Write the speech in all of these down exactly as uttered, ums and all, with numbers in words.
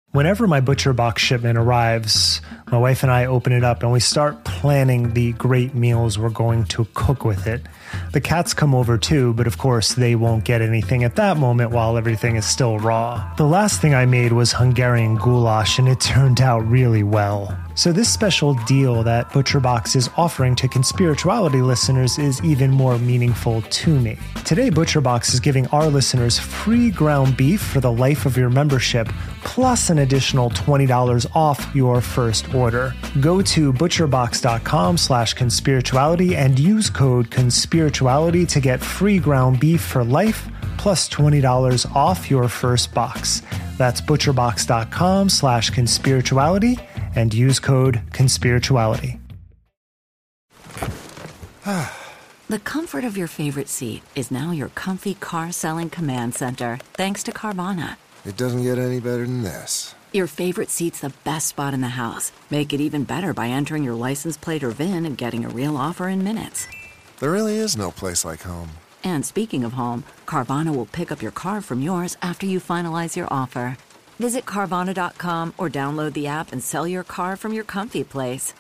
Whenever my ButcherBox shipment arrives, my wife and I open it up and we start planning the great meals we're going to cook with it. The cats come over too, but of course they won't get anything at that moment while everything is still raw. The last thing I made was Hungarian goulash and it turned out really well. So this special deal that ButcherBox is offering to Conspirituality listeners is even more meaningful to me. Today, ButcherBox is giving our listeners free ground beef for the life of your membership, plus an additional twenty dollars off your first order. Go to butcherbox.com slash conspirituality and use code conspirituality to get free ground beef for life, plus twenty dollars off your first box. That's butcherbox.com slash conspirituality and use code conspirituality. The comfort of your favorite seat is now your comfy car selling command center, thanks to Carvana. It doesn't get any better than this. Your favorite seat's the best spot in the house. Make it even better by entering your license plate or V I N and getting a real offer in minutes. There really is no place like home. And speaking of home, Carvana will pick up your car from yours after you finalize your offer. Visit Carvana dot com or download the app and sell your car from your comfy place.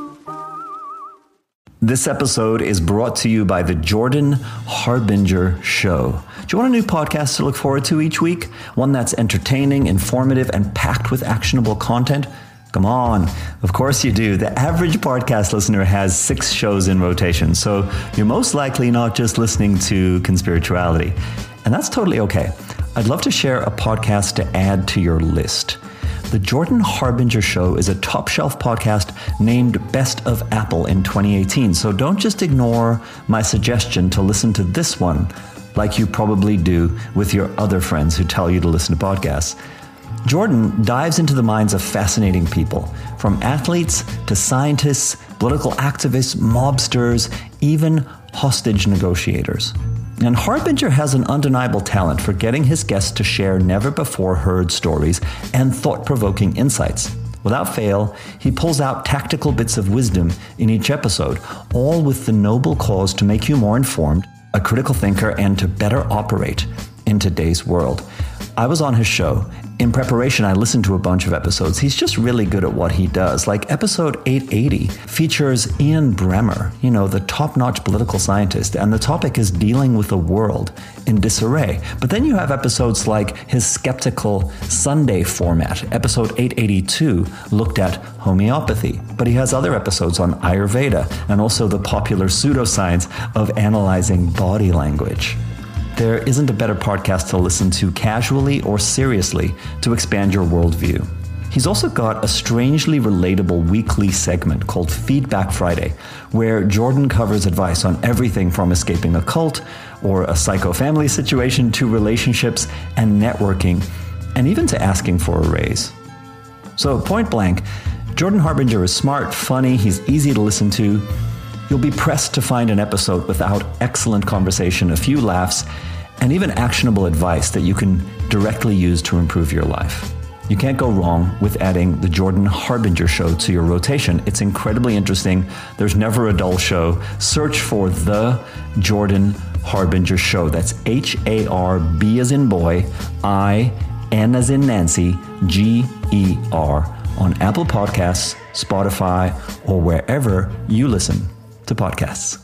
This episode is brought to you by the Jordan Harbinger Show. Do you want a new podcast to look forward to each week? One that's entertaining, informative, and packed with actionable content? Come on. Of course you do. The average podcast listener has six shows in rotation, so you're most likely not just listening to Conspirituality. And that's totally okay. I'd love to share a podcast to add to your list. The Jordan Harbinger Show is a top shelf podcast named Best of Apple in twenty eighteen. So don't just ignore my suggestion to listen to this one like you probably do with your other friends who tell you to listen to podcasts. Jordan dives into the minds of fascinating people, from athletes to scientists, political activists, mobsters, even hostage negotiators. And Harbinger has an undeniable talent for getting his guests to share never-before-heard stories and thought-provoking insights. Without fail, he pulls out tactical bits of wisdom in each episode, all with the noble cause to make you more informed, a critical thinker, and to better operate in today's world. I was on his show. In preparation, I listened to a bunch of episodes. He's just really good at what he does. Like episode eight eighty features Ian Bremmer, you know, the top-notch political scientist, and the topic is dealing with a world in disarray. But then you have episodes like his skeptical Sunday format. Episode eight eighty-two looked at homeopathy, but he has other episodes on Ayurveda and also the popular pseudoscience of analyzing body language. There isn't a better podcast to listen to casually or seriously to expand your worldview. He's also got a strangely relatable weekly segment called Feedback Friday, where Jordan covers advice on everything from escaping a cult or a psycho family situation to relationships and networking, and even to asking for a raise. So point blank, Jordan Harbinger is smart, funny, he's easy to listen to. You'll be pressed to find an episode without excellent conversation, a few laughs, and even actionable advice that you can directly use to improve your life. You can't go wrong with adding the Jordan Harbinger Show to your rotation. It's incredibly interesting. There's never a dull show. Search for The Jordan Harbinger Show. That's H A R B as in boy, I, N as in Nancy, G E R on Apple Podcasts, Spotify, or wherever you listen to podcasts.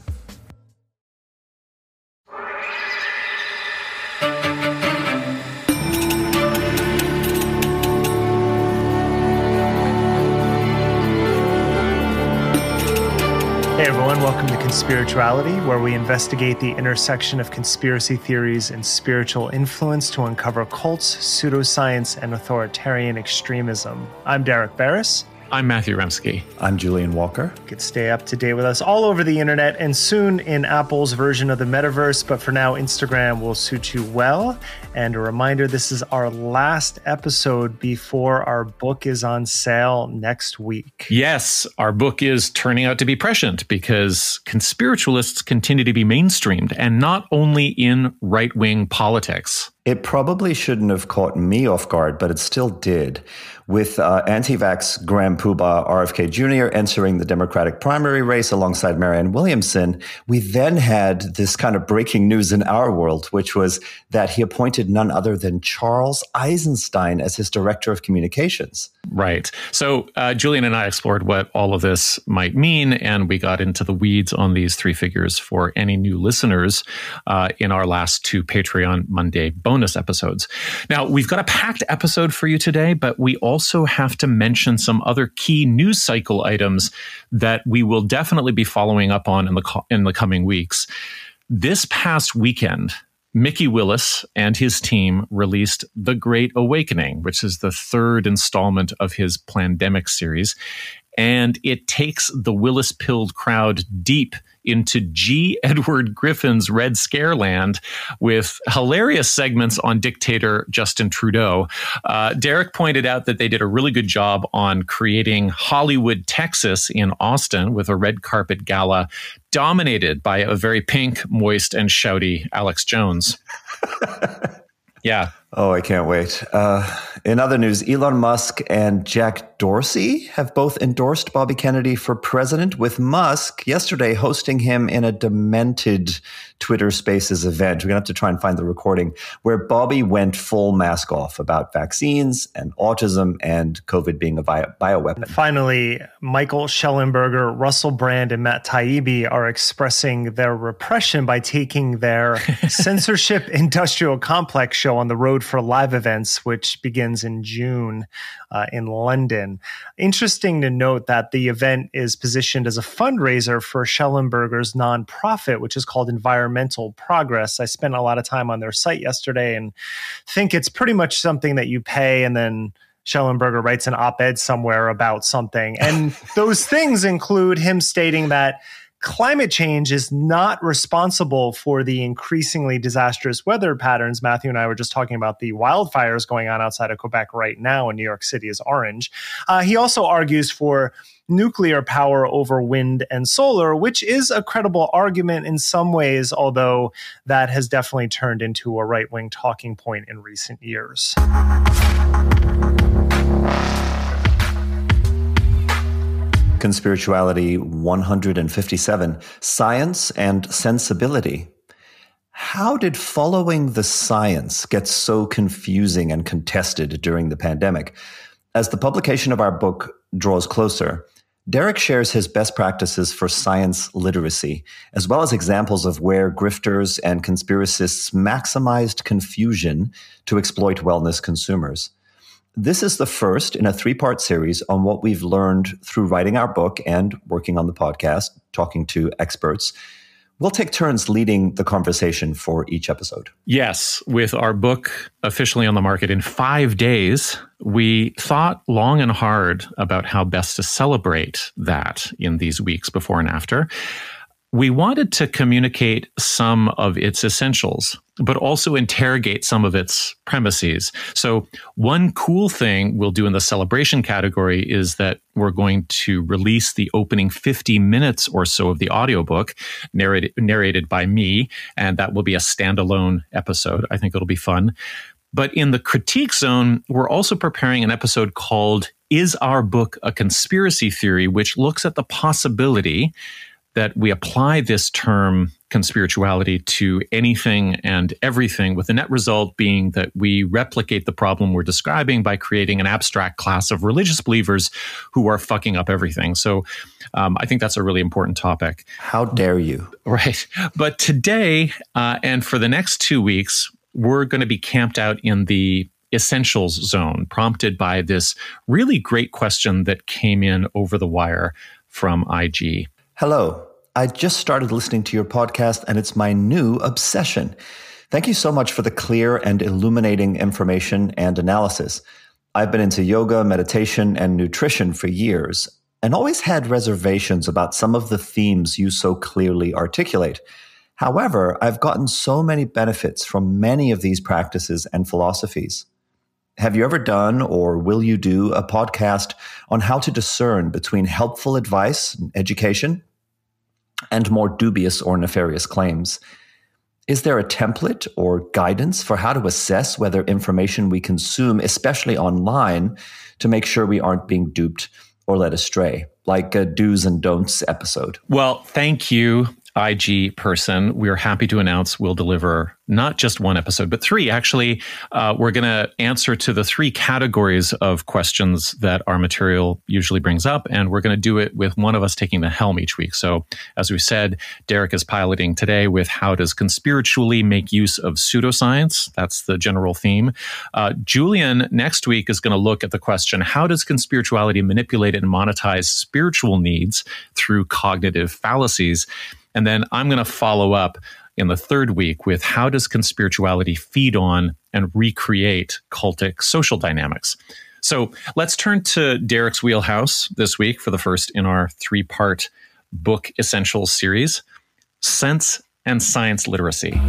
Hey everyone, welcome to Conspirituality, where we investigate the intersection of conspiracy theories and spiritual influence to uncover cults, pseudoscience, and authoritarian extremism. I'm Derek Barris. I'm Matthew Remski. I'm Julian Walker. You can stay up to date with us all over the internet and soon in Apple's version of the metaverse, but for now, Instagram will suit you well. And a reminder, this is our last episode before our book is on sale next week. Yes, our book is turning out to be prescient because conspiritualists continue to be mainstreamed, and not only in right-wing politics. It probably shouldn't have caught me off guard, but it still did. With uh, anti-vax Graham Poobah R F K Junior entering the Democratic primary race alongside Marianne Williamson, we then had this kind of breaking news in our world, which was that he appointed none other than Charles Eisenstein as his director of communications. Right. So uh, Julian and I explored what all of this might mean, and we got into the weeds on these three figures for any new listeners uh, in our last two Patreon Monday bonus episodes. Now, we've got a packed episode for you today, but we also have to mention some other key news cycle items that we will definitely be following up on in the co- in the coming weeks. This past weekend, Mickey Willis and his team released The Great Awakening, which is the third installment of his Plandemic series. And it takes the Willis-pilled crowd deep into G. Edward Griffin's Red Scare land with hilarious segments on dictator Justin Trudeau. Uh, Derek pointed out that they did a really good job on creating Hollywood, Texas in Austin with a red carpet gala dominated by a very pink, moist, and shouty Alex Jones. Yeah. Oh, I can't wait. Uh, in other news, Elon Musk and Jack Dorsey have both endorsed Bobby Kennedy for president, with Musk yesterday hosting him in a demented Twitter Spaces event. We're going to have to try and find the recording where Bobby went full mask off about vaccines and autism and COVID being a bio- bioweapon. Finally, Michael Schellenberger, Russell Brand, and Matt Taibbi are expressing their repression by taking their censorship industrial complex show on the road for live events, which begins in June uh, in London. Interesting to note that the event is positioned as a fundraiser for Schellenberger's nonprofit, which is called Environmental Progress. I spent a lot of time on their site yesterday and think it's pretty much something that you pay and then Schellenberger writes an op-ed somewhere about something. And those things include him stating that climate change is not responsible for the increasingly disastrous weather patterns. Matthew and I were just talking about the wildfires going on outside of Quebec right now, and New York City is orange. Uh, he also argues for nuclear power over wind and solar, which is a credible argument in some ways, although that has definitely turned into a right-wing talking point in recent years. Conspirituality one hundred fifty-seven, Science and Sensibility. How did following the science get so confusing and contested during the pandemic? As the publication of our book draws closer, Derek shares his best practices for science literacy, as well as examples of where grifters and conspiracists maximized confusion to exploit wellness consumers. This is the first in a three-part series on what we've learned through writing our book and working on the podcast, talking to experts. We'll take turns leading the conversation for each episode. Yes, with our book officially on the market in five days, we thought long and hard about how best to celebrate that in these weeks before and after. We wanted to communicate some of its essentials, but also interrogate some of its premises. So one cool thing we'll do in the celebration category is that we're going to release the opening fifty minutes or so of the audiobook narrated, narrated by me, and that will be a standalone episode. I think it'll be fun. But in the critique zone, we're also preparing an episode called Is Our Book a Conspiracy Theory?, which looks at the possibility that we apply this term conspirituality to anything and everything, with the net result being that we replicate the problem we're describing by creating an abstract class of religious believers who are fucking up everything. So um, I think that's a really important topic. How dare you? Right. But today uh, and for the next two weeks, we're going to be camped out in the essentials zone, prompted by this really great question that came in over the wire from I G. Hello. I just started listening to your podcast, and it's my new obsession. Thank you so much for the clear and illuminating information and analysis. I've been into yoga, meditation, and nutrition for years, and always had reservations about some of the themes you so clearly articulate. However, I've gotten so many benefits from many of these practices and philosophies. Have you ever done, or will you do, a podcast on how to discern between helpful advice and education and more dubious or nefarious claims? Is there a template or guidance for how to assess whether information we consume, especially online, to make sure we aren't being duped or led astray, like a do's and don'ts episode? Well, thank you, I G person. We're happy to announce we'll deliver not just one episode, but three. Actually, uh, we're going to answer to the three categories of questions that our material usually brings up, and we're going to do it with one of us taking the helm each week. So, as we said, Derek is piloting today with how does conspiritually make use of pseudoscience? That's the general theme. Uh, Julian next week is going to look at the question, how does conspirituality manipulate and monetize spiritual needs through cognitive fallacies? And then I'm going to follow up in the third week with how does conspirituality feed on and recreate cultic social dynamics? So let's turn to Derek's wheelhouse this week for the first in our three-part book essentials series, Sense and Science Literacy.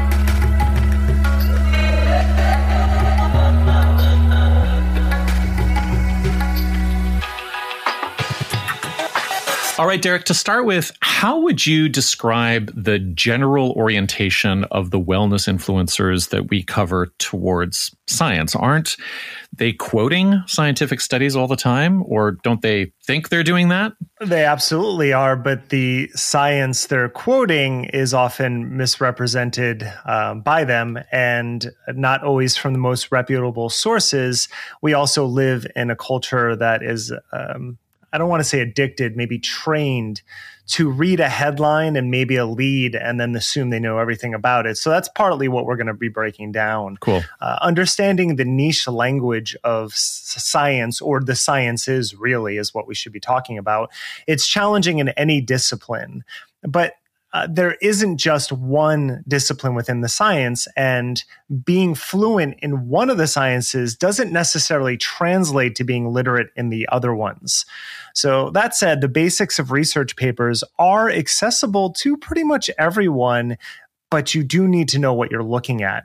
All right, Derek, to start with, how would you describe the general orientation of the wellness influencers that we cover towards science? Aren't they quoting scientific studies all the time, or don't they think they're doing that? They absolutely are, but the science they're quoting is often misrepresented um, by them and not always from the most reputable sources. We also live in a culture that is um, I don't want to say addicted, maybe trained to read a headline and maybe a lead and then assume they know everything about it. So that's partly what we're going to be breaking down. Cool. Uh, understanding the niche language of s- science, or the sciences really, is what we should be talking about. It's challenging in any discipline, but Uh, there isn't just one discipline within the science, and being fluent in one of the sciences doesn't necessarily translate to being literate in the other ones. So that said, the basics of research papers are accessible to pretty much everyone, but you do need to know what you're looking at.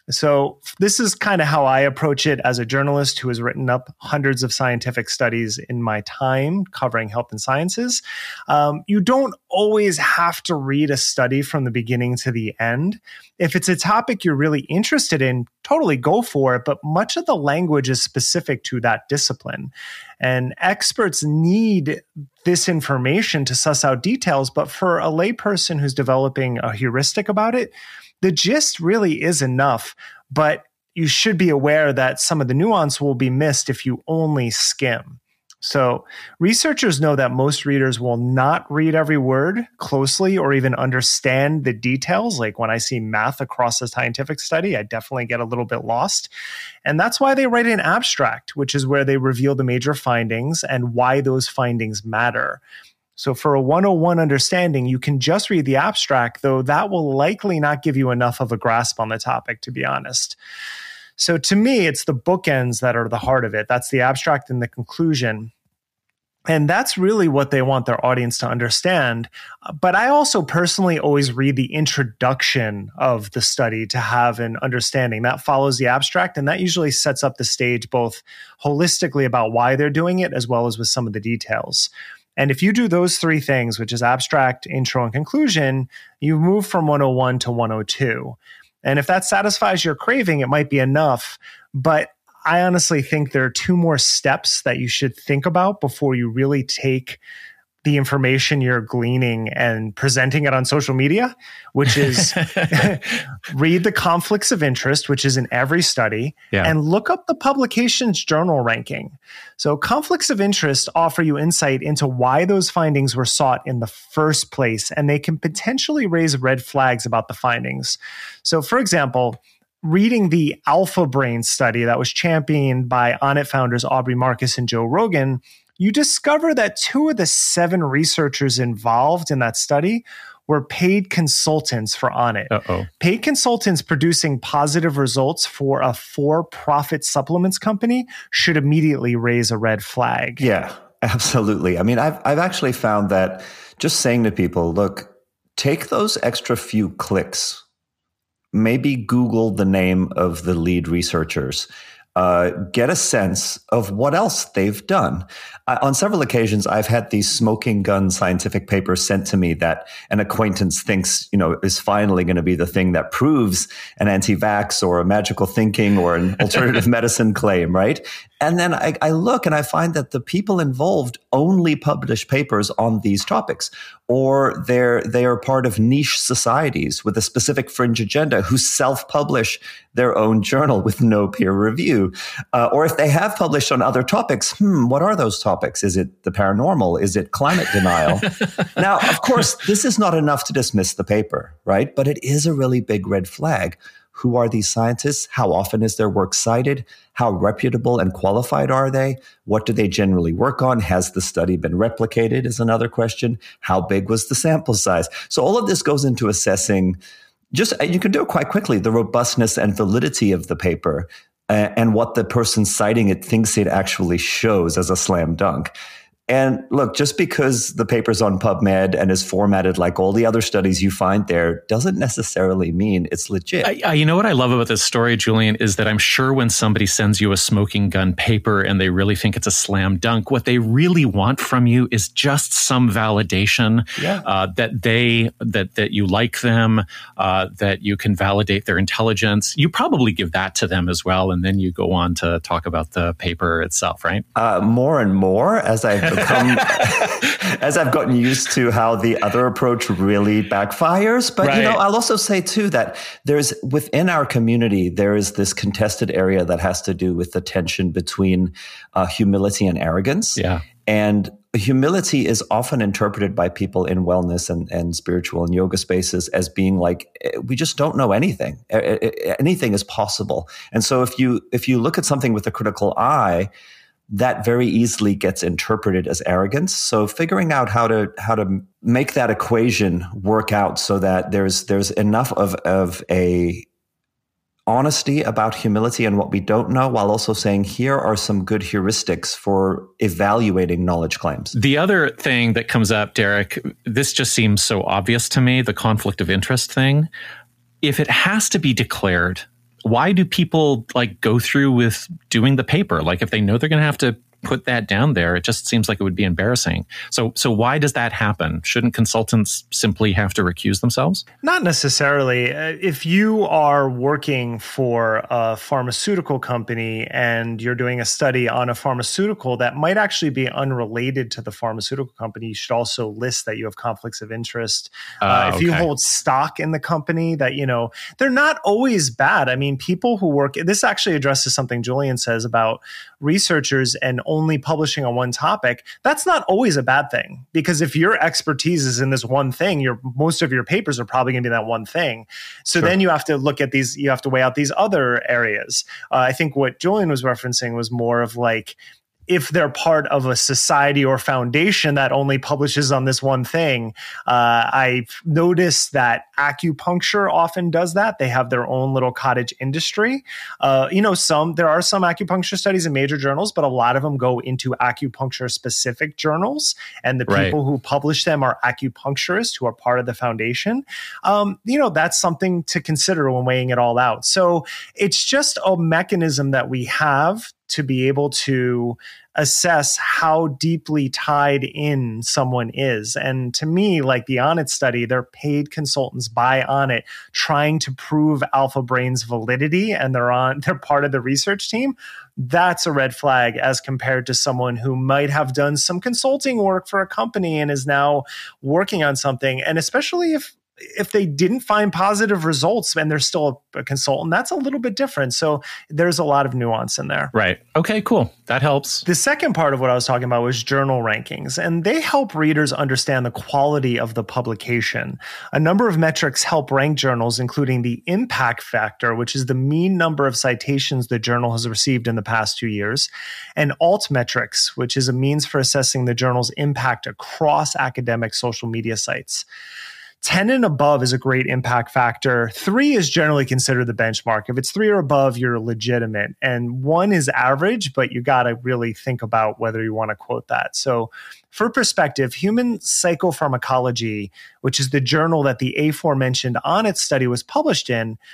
So this is kind of how I approach it as a journalist who has written up hundreds of scientific studies in my time covering health and sciences. Um, you don't always have to read a study from the beginning to the end. If it's a topic you're really interested in, totally go for it, but much of the language is specific to that discipline. And experts need this information to suss out details, but for a layperson who's developing a heuristic about it, the gist really is enough, but you should be aware that some of the nuance will be missed if you only skim. So researchers know that most readers will not read every word closely or even understand the details. Like when I see math across a scientific study, I definitely get a little bit lost. And that's why they write an abstract, which is where they reveal the major findings and why those findings matter. So for a one oh one understanding, you can just read the abstract, though that will likely not give you enough of a grasp on the topic, to be honest. So to me, it's the bookends that are the heart of it. That's the abstract and the conclusion. And that's really what they want their audience to understand. But I also personally always read the introduction of the study to have an understanding. That follows the abstract, and that usually sets up the stage both holistically about why they're doing it, as well as with some of the details. And if you do those three things, which is abstract, intro, and conclusion, you move from one oh one to one oh two. And if that satisfies your craving, it might be enough. But I honestly think there are two more steps that you should think about before you really take the information you're gleaning and presenting it on social media, which is read the conflicts of interest, which is in every study, yeah. and look up the publication's journal ranking. So conflicts of interest offer you insight into why those findings were sought in the first place, and they can potentially raise red flags about the findings. So for example, reading the Alpha Brain study that was championed by Onnit founders Aubrey Marcus and Joe Rogan, you discover that two of the seven researchers involved in that study were paid consultants for Onnit. Uh-oh. Paid consultants producing positive results for a for-profit supplements company should immediately raise a red flag. Yeah, absolutely. I mean, I've I've actually found that just saying to people, look, take those extra few clicks, maybe Google the name of the lead researchers, uh, get a sense of what else they've done. Uh, on several occasions, I've had these smoking gun scientific papers sent to me that an acquaintance thinks, you know, is finally going to be the thing that proves an anti-vax or a magical thinking or an alternative medicine claim, right? And then I, I look and I find that the people involved only publish papers on these topics, or they're they are part of niche societies with a specific fringe agenda who self-publish their own journal with no peer review. Uh, or if they have published on other topics, hmm, what are those topics? Is it the paranormal? Is it climate denial? Now, of course, this is not enough to dismiss the paper, right? But it is a really big red flag. Who are these scientists? How often is their work cited? How reputable and qualified are they? What do they generally work on? Has the study been replicated is another question. How big was the sample size? So all of this goes into assessing, just you can do it quite quickly, the robustness and validity of the paper uh, and what the person citing it thinks it actually shows as a slam dunk. And look, just because the paper's on PubMed and is formatted like all the other studies you find there doesn't necessarily mean it's legit. I, I, you know what I love about this story, Julian, is that I'm sure when somebody sends you a smoking gun paper and they really think it's a slam dunk, what they really want from you is just some validation yeah. uh, that they that that you like them, uh, that you can validate their intelligence. You probably give that to them as well, and then you go on to talk about the paper itself, right? Uh, more and more as I've Come, as I've gotten used to how the other approach really backfires. But, right. you know, I'll also say, too, that there's within our community, there is this contested area that has to do with the tension between uh, humility and arrogance. Yeah. And humility is often interpreted by people in wellness and, and spiritual and yoga spaces as being like, we just don't know anything. Anything is possible. And so if you if you look at something with a critical eye, that very easily gets interpreted as arrogance. So figuring out how to how to make that equation work out so that there's there's enough of of a honesty about humility and what we don't know, while also saying here are some good heuristics for evaluating knowledge claims. The other thing that comes up, Derek, this just seems so obvious to me, the conflict of interest thing. If it has to be declared, why do people like go through with doing the paper? Like if they know they're going to have to put that down there, it just seems like it would be embarrassing. So, so why does that happen? Shouldn't consultants simply have to recuse themselves? Not necessarily. If you are working for a pharmaceutical company and you're doing a study on a pharmaceutical that might actually be unrelated to the pharmaceutical company, you should also list that you have conflicts of interest. Uh, uh, if okay. you hold stock in the company, that, you know, they're not always bad. I mean, people who work, this actually addresses something Julian says about researchers and only publishing on one topic. That's not always a bad thing, because if your expertise is in this one thing, your most of your papers are probably going to be that one thing. So sure. then you have to look at these, you have to weigh out these other areas. Uh, I think what Julian was referencing was more of like, if they're part of a society or foundation that only publishes on this one thing. Uh, I've noticed that acupuncture often does that. They have their own little cottage industry. Uh, you know, some there are some acupuncture studies in major journals, but a lot of them go into acupuncture-specific journals, and the right. people who publish them are acupuncturists who are part of the foundation. Um, you know, that's something to consider when weighing it all out. So it's just a mechanism that we have to be able to assess how deeply tied in someone is. And to me, like the Onnit study, they're paid consultants by Onnit trying to prove Alpha Brain's validity, and they're on they're part of the research team. That's a red flag as compared to someone who might have done some consulting work for a company and is now working on something. And especially if if they didn't find positive results and they're still a consultant, that's a little bit different. So there's a lot of nuance in there. Right. Okay, cool. That helps. The second part of what I was talking about was journal rankings, and they help readers understand the quality of the publication. A number of metrics help rank journals, including the impact factor, which is the mean number of citations the journal has received in the past two years, and altmetrics, which is a means for assessing the journal's impact across academic social media sites. ten and above is a great impact factor. Three is generally considered the benchmark. If it's three or above, you're legitimate. And one is average, but you got to really think about whether you want to quote that. So for perspective, Human Psychopharmacology, which is the journal that the aforementioned Onnit study was published in,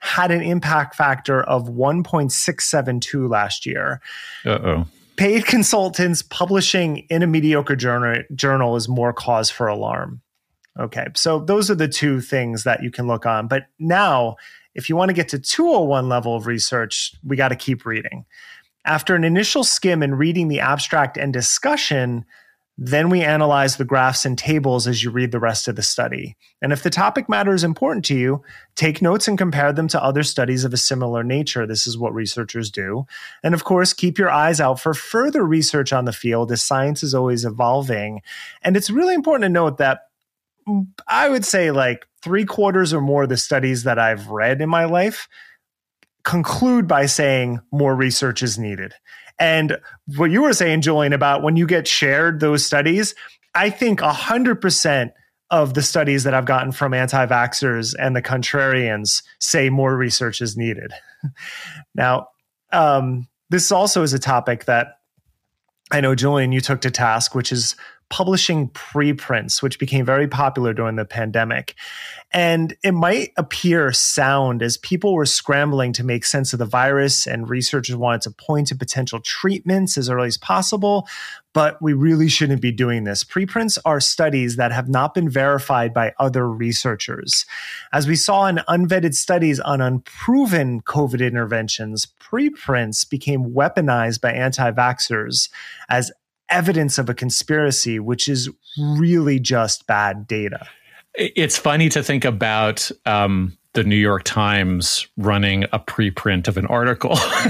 had an impact factor of one point six seven two last year. Uh-oh. Paid consultants publishing in a mediocre journal, journal is more cause for alarm. Okay, so those are the two things that you can look on. But now, if you want to get to two oh one level of research, we got to keep reading. After an initial skim and reading the abstract and discussion, then we analyze the graphs and tables as you read the rest of the study. And if the topic matter is important to you, take notes and compare them to other studies of a similar nature. This is what researchers do. And of course, keep your eyes out for further research on the field as science is always evolving. And it's really important to note that I would say like three quarters or more of the studies that I've read in my life conclude by saying more research is needed. And what you were saying, Julian, about when you get shared those studies, I think one hundred percent of the studies that I've gotten from anti-vaxxers and the contrarians say more research is needed. Now, um, this also is a topic that I know, Julian, you took to task, which is publishing preprints, which became very popular during the pandemic. And it might appear sound as people were scrambling to make sense of the virus and researchers wanted to point to potential treatments as early as possible, but we really shouldn't be doing this. Preprints are studies that have not been verified by other researchers. As we saw in unvetted studies on unproven COVID interventions, preprints became weaponized by anti-vaxxers as evidence of a conspiracy, which is really just bad data. It's funny to think about um, the New York Times running a preprint of an article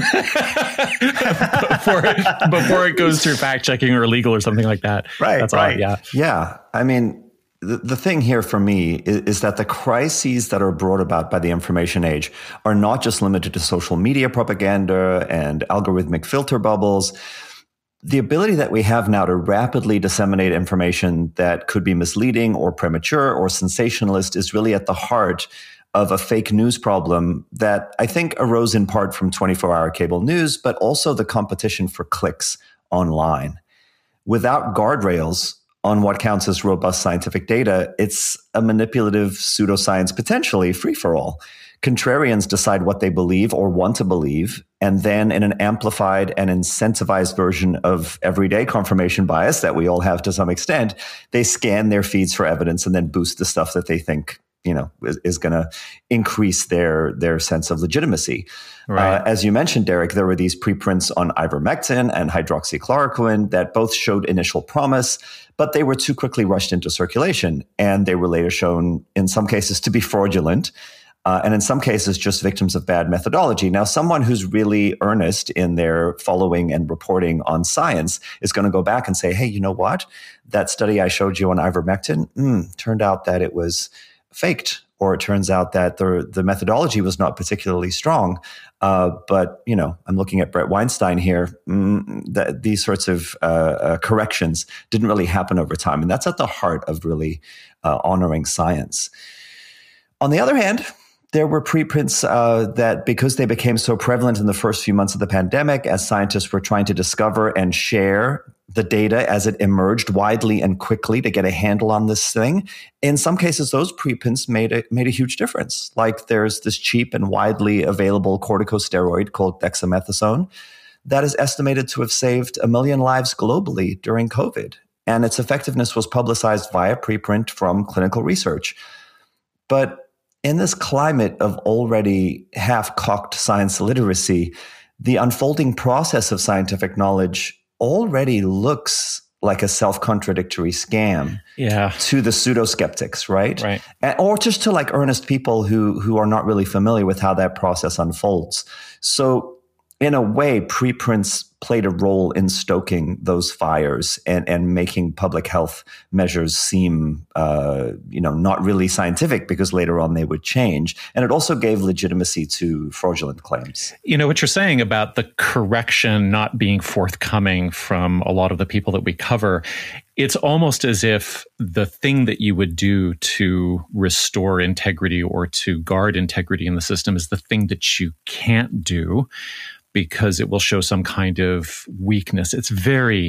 before, it, before it goes through fact checking or legal or something like that. Right, That's right. Odd, yeah. Yeah. I mean, the, the thing here for me is, is that the crises that are brought about by the information age are not just limited to social media propaganda and algorithmic filter bubbles. The ability that we have now to rapidly disseminate information that could be misleading or premature or sensationalist is really at the heart of a fake news problem that I think arose in part from twenty-four hour cable news, but also the competition for clicks online. Without guardrails on what counts as robust scientific data, it's a manipulative pseudoscience, potentially free-for-all. Contrarians decide what they believe or want to believe, and then in an amplified and incentivized version of everyday confirmation bias that we all have to some extent, they scan their feeds for evidence and then boost the stuff that they think, you know, is, is going to increase their their sense of legitimacy. Right. Uh, as you mentioned, Derek, there were these preprints on ivermectin and hydroxychloroquine that both showed initial promise, but they were too quickly rushed into circulation, and they were later shown, in some cases, to be fraudulent. Uh, and in some cases, just victims of bad methodology. Now, someone who's really earnest in their following and reporting on science is going to go back and say, hey, you know what? That study I showed you on ivermectin, mm, turned out that it was faked, or it turns out that the, the methodology was not particularly strong. Uh, but, you know, I'm looking at Brett Weinstein here. Mm, that these sorts of uh, uh, corrections didn't really happen over time. And that's at the heart of really uh, honoring science. On the other hand, there were preprints uh, that, because they became so prevalent in the first few months of the pandemic, as scientists were trying to discover and share the data as it emerged widely and quickly to get a handle on this thing, in some cases, those preprints made a, made a huge difference. Like there's this cheap and widely available corticosteroid called dexamethasone that is estimated to have saved a million lives globally during COVID. And its effectiveness was publicized via preprint from clinical research. But in this climate of already half-cocked science literacy, the unfolding process of scientific knowledge already looks like a self-contradictory scam yeah. to the pseudo-skeptics, right? Right. And, or just to like earnest people who, who are not really familiar with how that process unfolds. So in a way, preprints played a role in stoking those fires and, and making public health measures seem, uh, you know, not really scientific, because later on they would change. And it also gave legitimacy to fraudulent claims. You know, what you're saying about the correction not being forthcoming from a lot of the people that we cover, it's almost as if the thing that you would do to restore integrity or to guard integrity in the system is the thing that you can't do, because it will show some kind of weakness. It's very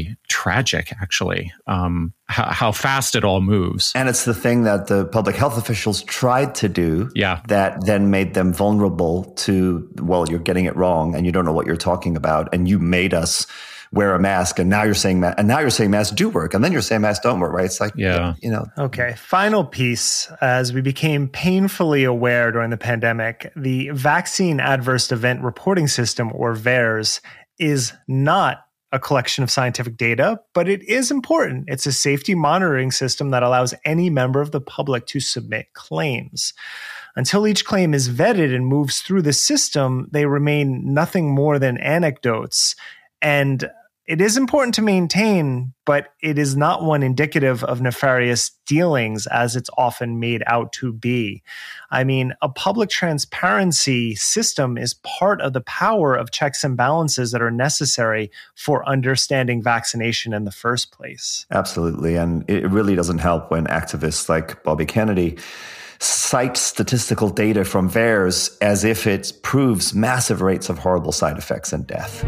tragic, actually, um, how, how fast it all moves. And it's the thing that the public health officials tried to do yeah. that then made them vulnerable to, well, you're getting it wrong and you don't know what you're talking about. And you made us wear a mask, and now you're saying ma- and now you're saying masks do work, and then you're saying masks don't work, right? It's like, yeah, you know. Okay, final piece. As we became painfully aware during the pandemic, the Vaccine Adverse Event Reporting System, or VAERS, is not a collection of scientific data, but it is important. It's a safety monitoring system that allows any member of the public to submit claims. Until each claim is vetted and moves through the system, they remain nothing more than anecdotes. And it is important to maintain, but it is not one indicative of nefarious dealings as it's often made out to be. I mean, a public transparency system is part of the power of checks and balances that are necessary for understanding vaccination in the first place. Absolutely. And it really doesn't help when activists like Bobby Kennedy cite statistical data from VAERS as if it proves massive rates of horrible side effects and death.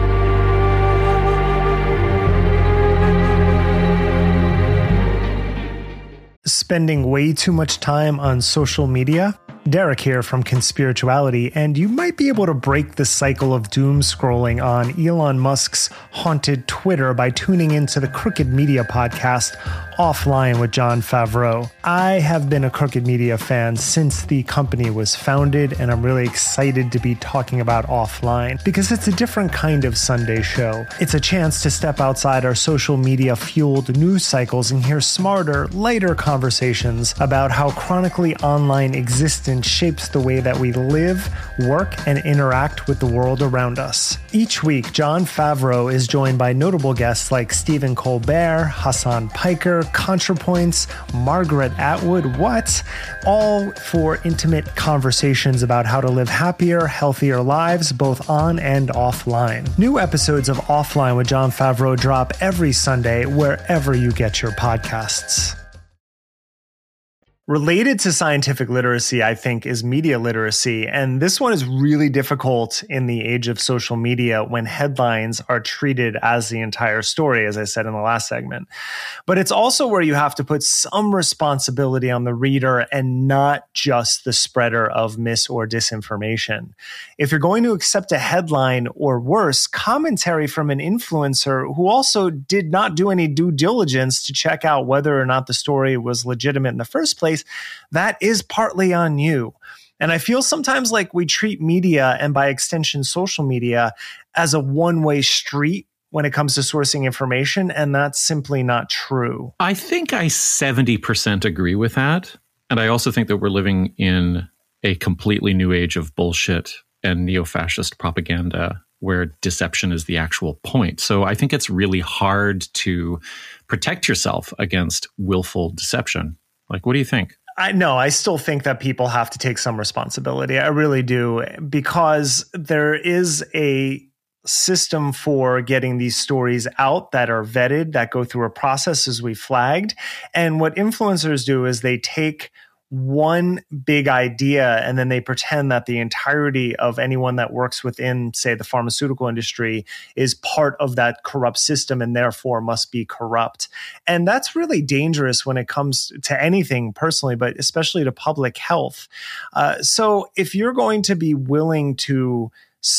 Spending way too much time on social media? Derek here from Conspirituality, and you might be able to break the cycle of doom scrolling on Elon Musk's haunted Twitter by tuning into the Crooked Media podcast, Offline with Jon Favreau. I have been a Crooked Media fan since the company was founded, and I'm really excited to be talking about Offline because it's a different kind of Sunday show. It's a chance to step outside our social media-fueled news cycles and hear smarter, lighter conversations about how chronically online existence shapes the way that we live, work, and interact with the world around us. Each week, Jon Favreau is joined by notable guests like Stephen Colbert, Hassan Piker, ContraPoints, Margaret Atwood, what? All for intimate conversations about how to live happier, healthier lives, both on and offline. New episodes of Offline with Jon Favreau drop every Sunday wherever you get your podcasts. Related to scientific literacy, I think, is media literacy. And this one is really difficult in the age of social media when headlines are treated as the entire story, as I said in the last segment. But it's also where you have to put some responsibility on the reader and not just the spreader of mis or disinformation. If you're going to accept a headline or worse, commentary from an influencer who also did not do any due diligence to check out whether or not the story was legitimate in the first place, that is partly on you. And I feel sometimes like we treat media, and by extension social media, as a one-way street when it comes to sourcing information, and that's simply not true. I think I seventy percent agree with that. And I also think that we're living in a completely new age of bullshit and neo-fascist propaganda where deception is the actual point. So I think it's really hard to protect yourself against willful deception. Like, what do you think? I know, I still think that people have to take some responsibility. I really do, because there is a system for getting these stories out that are vetted, that go through a process as we flagged. And what influencers do is they take one big idea and then they pretend that the entirety of anyone that works within, say, the pharmaceutical industry is part of that corrupt system and therefore must be corrupt. And that's really dangerous when it comes to anything personally, but especially to public health. Uh, so if you're going to be willing to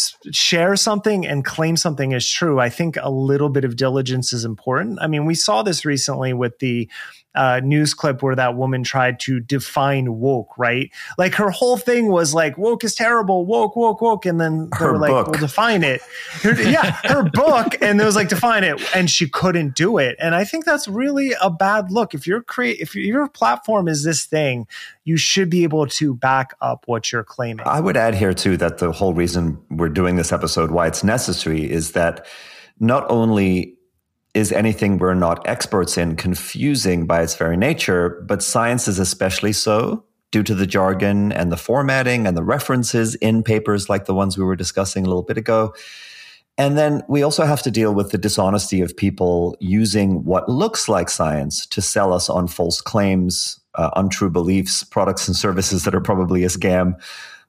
share something and claim something is true, I think a little bit of diligence is important. I mean, we saw this recently with the uh, news clip where that woman tried to define woke, right? Like her whole thing was like, woke is terrible, woke, woke, woke. And then they her were like, book. well, define it. Her, yeah, her book. And it was like, define it. And she couldn't do it. And I think that's really a bad look. If you're create, if your platform is this thing, you should be able to back up what you're claiming. I would add here too that the whole reason we're doing this episode, why it's necessary, is that not only is anything we're not experts in confusing by its very nature, but science is especially so due to the jargon and the formatting and the references in papers like the ones we were discussing a little bit ago. And then we also have to deal with the dishonesty of people using what looks like science to sell us on false claims, uh, untrue beliefs, products and services that are probably a scam.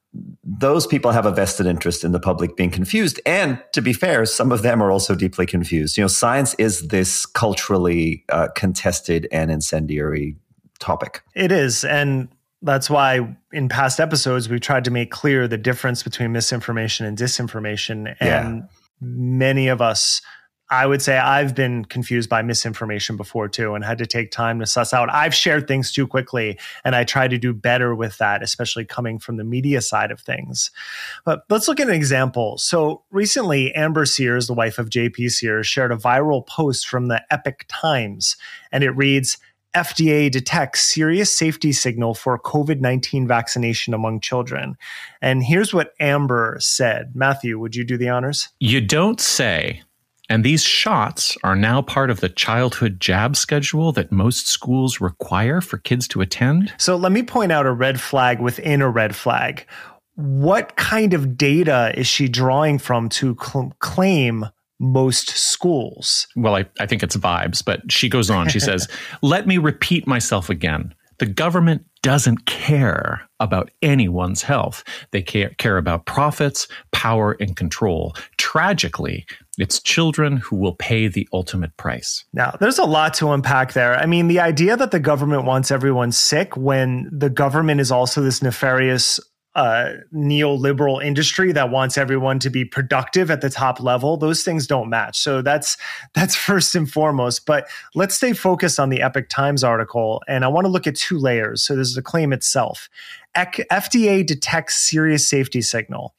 those people have a vested interest in the public being confused. And to be fair, some of them are also deeply confused. You know, science is this culturally uh, contested and incendiary topic. It is. And that's why in past episodes, we tried to make clear the difference between misinformation and disinformation. And yeah. many of us, I would say I've been confused by misinformation before too, and had to take time to suss out. I've shared things too quickly, and I try to do better with that, especially coming from the media side of things. But let's look at an example. So recently, Amber Sears, the wife of J P Sears, shared a viral post from the Epoch Times, and it reads, F D A detects serious safety signal for COVID nineteen vaccination among children. And here's what Amber said. Matthew, would you do the honors? You don't say. And these shots are now part of the childhood jab schedule that most schools require for kids to attend. So let me point out a red flag within a red flag. What kind of data is she drawing from to cl- claim most schools? Well, I, I think it's vibes, but she goes on. She says, let me repeat myself again. The government doesn't care about anyone's health. They care, care about profits, power, and control. Tragically, it's children who will pay the ultimate price. Now, there's a lot to unpack there. I mean, the idea that the government wants everyone sick when the government is also this nefarious uh, neoliberal industry that wants everyone to be productive at the top level, those things don't match. So that's that's first and foremost. But let's stay focused on the Epoch Times article. And I want to look at two layers. So there's the claim itself. F D A detects serious safety signal.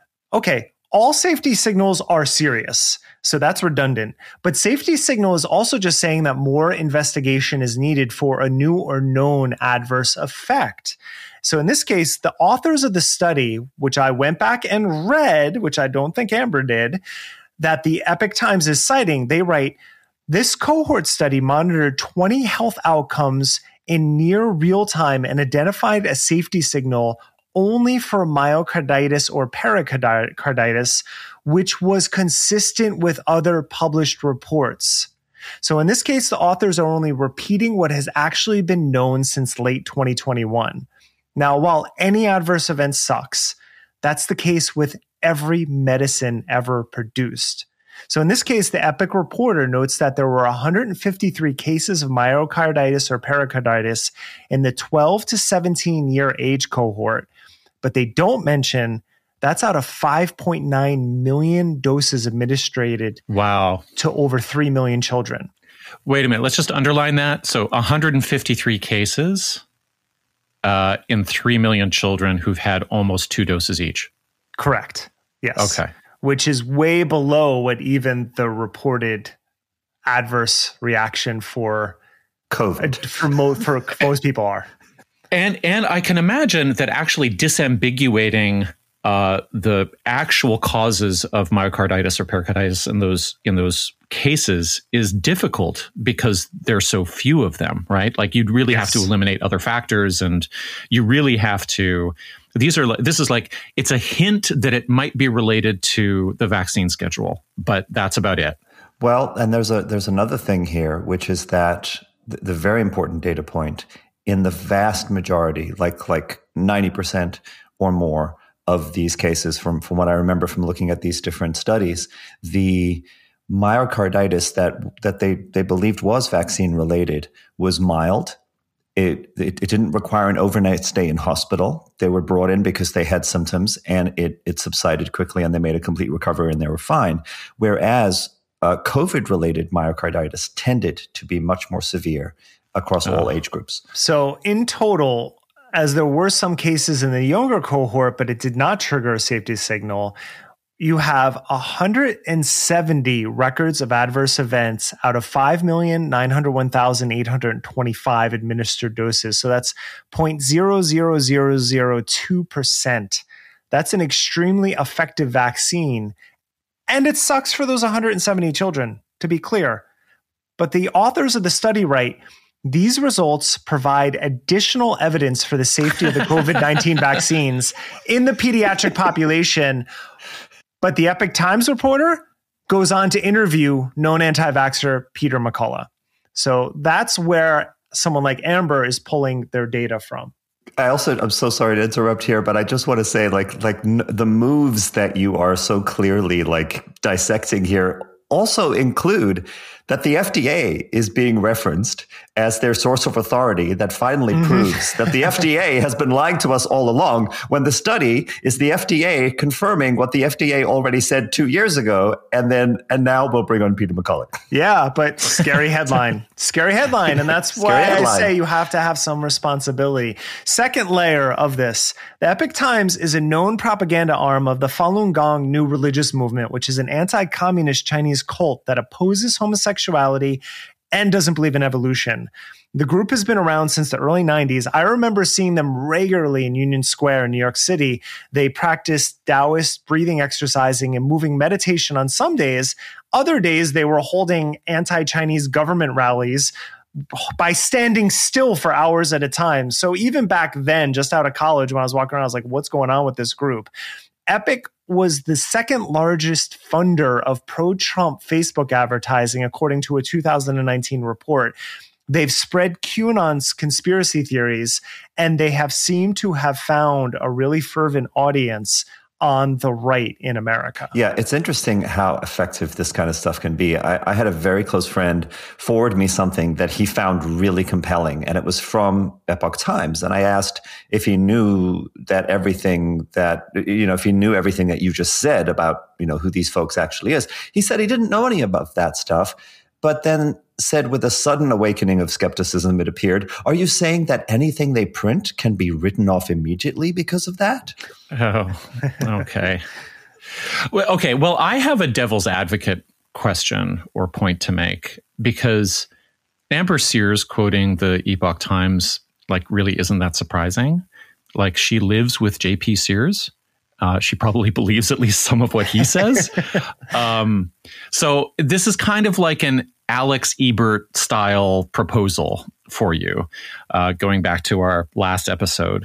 Okay, all safety signals are serious. So that's redundant. But safety signal is also just saying that more investigation is needed for a new or known adverse effect. So in this case, the authors of the study, which I went back and read, which I don't think Amber did, that the Epoch Times is citing, they write, this cohort study monitored twenty health outcomes in near real time and identified a safety signal only for myocarditis or pericarditis, which was consistent with other published reports. So in this case, the authors are only repeating what has actually been known since late twenty twenty-one. Now, while any adverse event sucks, that's the case with every medicine ever produced. So in this case, the Epoch reporter notes that there were one hundred fifty-three cases of myocarditis or pericarditis in the twelve to seventeen year age cohort, but they don't mention that's out of five point nine million doses administered wow. to over three million children. Wait a minute. Let's just underline that. So one hundred fifty-three cases uh, in three million children who've had almost two doses each. Correct. Yes. Okay. Which is way below what even the reported adverse reaction for COVID for, mo- for most people are. And and I can imagine that actually disambiguating uh, the actual causes of myocarditis or pericarditis in those in those cases is difficult because there's so few of them, right? Like you'd really yes. have to eliminate other factors, and you really have to. These are this is like it's a hint that it might be related to the vaccine schedule, but that's about it. Well, and there's a there's another thing here, which is that the, the very important data point in the vast majority, like like ninety percent or more of these cases, from from what I remember from looking at these different studies, the myocarditis that that they they believed was vaccine related was mild. It, it it didn't require an overnight stay in hospital. They were brought in because they had symptoms, and it it subsided quickly, and they made a complete recovery, and they were fine. Whereas uh, COVID-related myocarditis tended to be much more severe across all oh. age groups. So in total, as there were some cases in the younger cohort, but it did not trigger a safety signal, you have one hundred seventy records of adverse events out of five million nine hundred one thousand eight hundred twenty-five administered doses. So that's zero point zero zero zero zero two percent. That's an extremely effective vaccine. And it sucks for those one hundred seventy children, to be clear. But the authors of the study write, these results provide additional evidence for the safety of the COVID nineteen vaccines in the pediatric population. But the Epoch Times reporter goes on to interview known anti-vaxxer Peter McCullough. So that's where someone like Amber is pulling their data from. I also, I'm so sorry to interrupt here, but I just want to say, like, like n- the moves that you are so clearly like dissecting here also include that the F D A is being referenced as their source of authority that finally mm-hmm. proves that the F D A has been lying to us all along, when the study is the F D A confirming what the F D A already said two years ago. And then, and now we'll bring on Peter McCullough. Yeah, but scary headline, scary headline. And that's why I say you have to have some responsibility. Second layer of this, the Epoch Times is a known propaganda arm of the Falun Gong New Religious Movement, which is an anti-communist Chinese cult that opposes homosexuality and doesn't believe in evolution. The group has been around since the early nineties. I remember seeing them regularly in Union Square in New York City. They practiced Taoist breathing exercising and moving meditation on some days. Other days, they were holding anti-Chinese government rallies by standing still for hours at a time. So even back then, just out of college, when I was walking around, I was like, what's going on with this group? Epoch was the second largest funder of pro-Trump Facebook advertising, according to a two thousand nineteen report. They've spread QAnon's conspiracy theories, and they have seemed to have found a really fervent audience on the right in America. Yeah, it's interesting how effective this kind of stuff can be. I, I had a very close friend forward me something that he found really compelling, and it was from Epoch Times. And I asked if he knew that everything that, you know, if he knew everything that you just said about, you know, who these folks actually is. He said he didn't know any about that stuff, but then said with a sudden awakening of skepticism, it appeared, are you saying that anything they print can be written off immediately because of that? Oh, okay. Well, okay. Well, I have a devil's advocate question or point to make, because Amber Sears quoting the Epoch Times, like, really isn't that surprising. Like, she lives with J P Sears. Uh, she probably believes at least some of what he says. um, so this is kind of like an Alex Ebert style proposal for you, uh, going back to our last episode.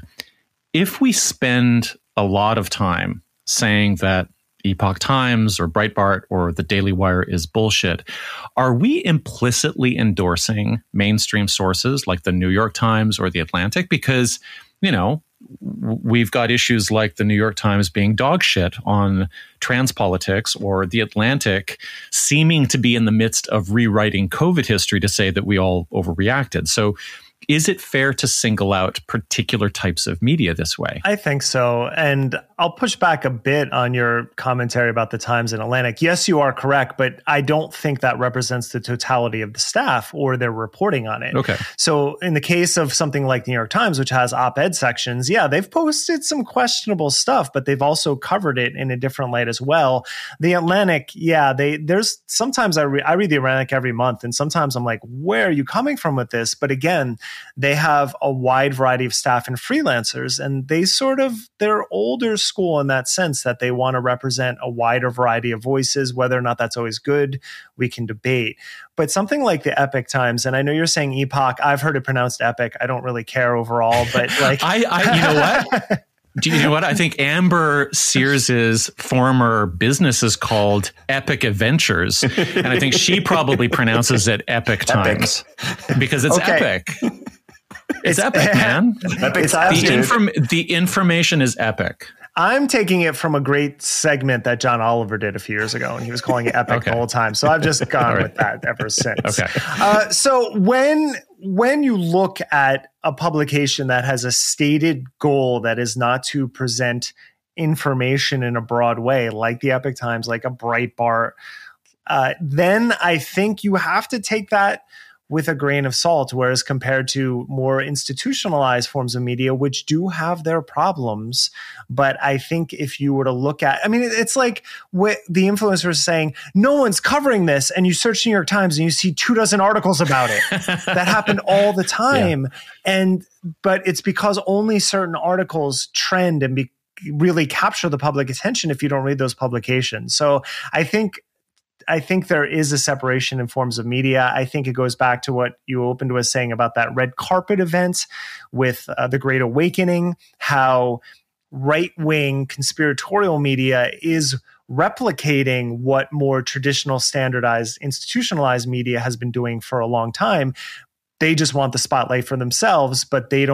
If we spend a lot of time saying that Epoch Times or Breitbart or the Daily Wire is bullshit, are we implicitly endorsing mainstream sources like the New York Times or the Atlantic? Because, you know, we've got issues like the New York Times being dog shit on trans politics, or the Atlantic seeming to be in the midst of rewriting COVID history to say that we all overreacted. So is it fair to single out particular types of media this way? I think so. And I'll push back a bit on your commentary about the Times and Atlantic. Yes, you are correct, but I don't think that represents the totality of the staff or their reporting on it. Okay. So in the case of something like the New York Times, which has op-ed sections, yeah, they've posted some questionable stuff, but they've also covered it in a different light as well. The Atlantic, yeah, they there's sometimes I, re- I read the Atlantic every month, and sometimes I'm like, where are you coming from with this? But again, they have a wide variety of staff and freelancers, and they sort of, they're older school in that sense that they want to represent a wider variety of voices. Whether or not that's always good, we can debate. But something like the Epoch Times, and I know you're saying Epoch, I've heard it pronounced Epic. I don't really care overall, but like, I, I, you know what? Do you know what? I think Amber Sears's former business is called Epic Adventures. And I think she probably pronounces it Epic Times epic. Because it's okay. epic. It's, it's epic, man. Epic Times, the, inform- the information is epic. I'm taking it from a great segment that John Oliver did a few years ago, and he was calling it epic okay. the whole time. So I've just gone right. with that ever since. Okay. Uh, so when when you look at a publication that has a stated goal that is not to present information in a broad way, like the Epoch Times, like a Breitbart, uh, then I think you have to take that with a grain of salt, whereas compared to more institutionalized forms of media, which do have their problems. But I think if you were to look at, I mean, it's like what the influencer is saying, no one's covering this. And you search New York Times and you see two dozen articles about it. That happened all the time. Yeah. And, but it's because only certain articles trend and be, really capture the public attention if you don't read those publications. So I think I think there is a separation in forms of media. I think it goes back to what you opened with saying about that red carpet event with uh, the Great Awakening, how right-wing conspiratorial media is replicating what more traditional, standardized, institutionalized media has been doing for a long time. They just want the spotlight for themselves, but they don't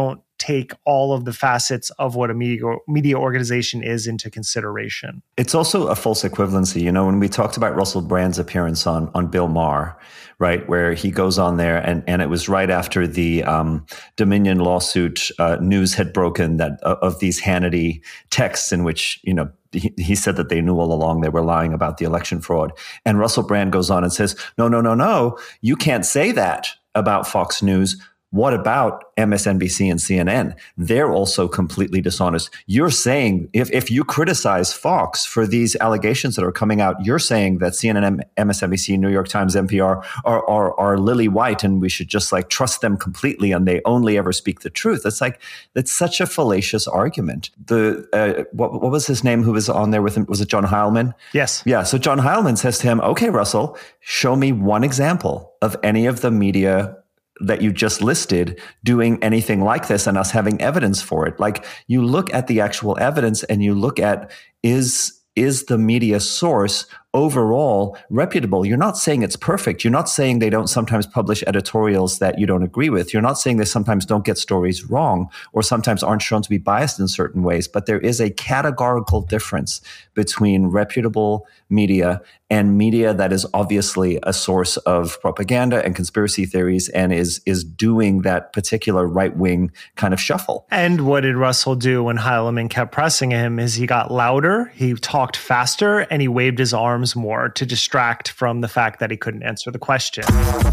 take all of the facets of what a media, media organization is into consideration. It's also a false equivalency. You know, when we talked about Russell Brand's appearance on, on Bill Maher, right, where he goes on there, and, and it was right after the um, Dominion lawsuit, uh, news had broken that uh, of these Hannity texts in which, you know, he, he said that they knew all along they were lying about the election fraud. And Russell Brand goes on and says, no, no, no, no, you can't say that about Fox News. What about M S N B C and C N N? They're also completely dishonest. You're saying, if, if you criticize Fox for these allegations that are coming out, you're saying that C N N, M S N B C, New York Times, N P R are, are, are lily white, and we should just like trust them completely, and they only ever speak the truth. It's like, that's such a fallacious argument. The uh, what, what was his name who was on there with him? Was it John Heilman? Yes. Yeah. So John Heilman says to him, okay, Russell, show me one example of any of the media that you just listed doing anything like this and us having evidence for it. Like, you look at the actual evidence and you look at, is is the media source overall reputable? You're not saying it's perfect. You're not saying they don't sometimes publish editorials that you don't agree with. You're not saying they sometimes don't get stories wrong or sometimes aren't shown to be biased in certain ways. But there is a categorical difference between reputable media and media that is obviously a source of propaganda and conspiracy theories and is is doing that particular right-wing kind of shuffle. And what did Russell do when Heilemann kept pressing him is he got louder, he talked faster, and he waved his arms more to distract from the fact that he couldn't answer the question.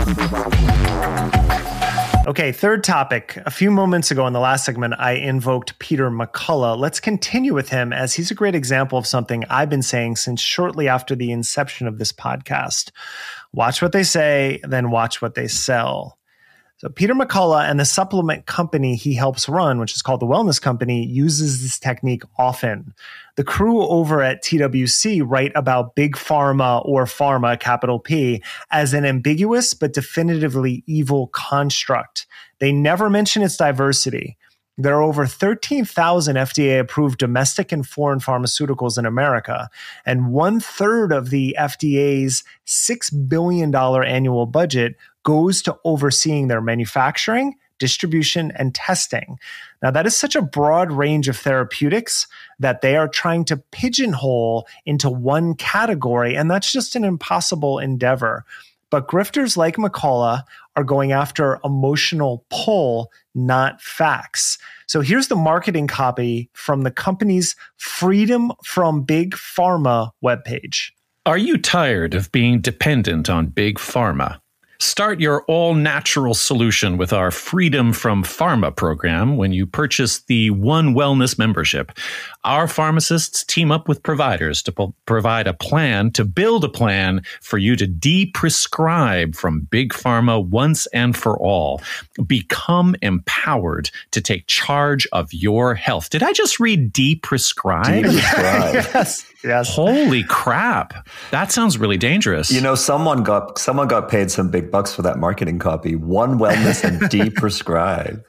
Okay, third topic. A few moments ago in the last segment, I invoked Peter McCullough. Let's continue with him, as he's a great example of something I've been saying since shortly after the inception of this podcast. Watch what they say, then watch what they sell. So Peter McCullough and the supplement company he helps run, which is called The Wellness Company, uses this technique often. The crew over at T W C write about big pharma, or pharma, capital P, as an ambiguous but definitively evil construct. They never mention its diversity. There are over thirteen thousand F D A-approved domestic and foreign pharmaceuticals in America, and one-third of the F D A's six billion dollars annual budget goes to overseeing their manufacturing, distribution, and testing. Now, that is such a broad range of therapeutics that they are trying to pigeonhole into one category, and that's just an impossible endeavor. But grifters like McCullough are going after emotional pull, not facts. So here's the marketing copy from the company's Freedom from Big Pharma webpage. Are you tired of being dependent on Big Pharma? Start your all-natural solution with our Freedom from Pharma program when you purchase the One Wellness membership. Our pharmacists team up with providers to po- provide a plan to build a plan for you to de-prescribe from Big Pharma once and for all. Become empowered to take charge of your health. Did I just read de-prescribe? De-prescribe. Yes. Yes. Holy crap. That sounds really dangerous. You know, someone got someone got paid some big bucks for that marketing copy. One Wellness and de-prescribe.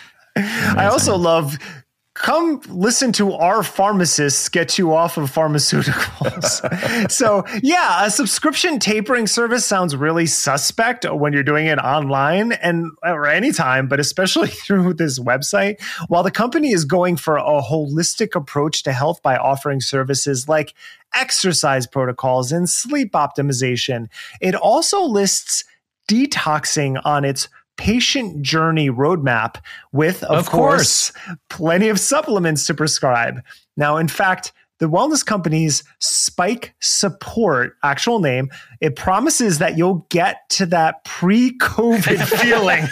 I also love, come listen to our pharmacists get you off of pharmaceuticals. So yeah, a subscription tapering service sounds really suspect when you're doing it online and or anytime, but especially through this website. While the company is going for a holistic approach to health by offering services like exercise protocols and sleep optimization, it also lists detoxing on its patient journey roadmap with, of, Of course, course, plenty of supplements to prescribe. Now, in fact, the wellness company's Spike Support, actual name, it promises that you'll get to that pre-COVID feeling.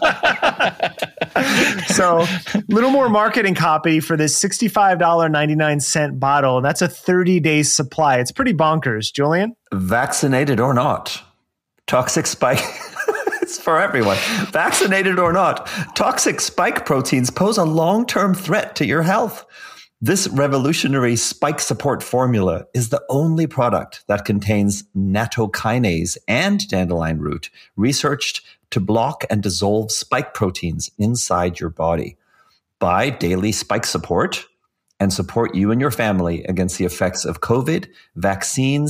So, a little more marketing copy for this sixty-five dollars and ninety-nine cents bottle. That's a thirty-day supply. It's pretty bonkers. Julian? Vaccinated or not, toxic spike. It's for everyone. Vaccinated or not, toxic spike proteins pose a long-term threat to your health. This revolutionary spike support formula is the only product that contains nattokinase and dandelion root, researched to block and dissolve spike proteins inside your body. Buy daily spike support and support you and your family against the effects of COVID, vaccines,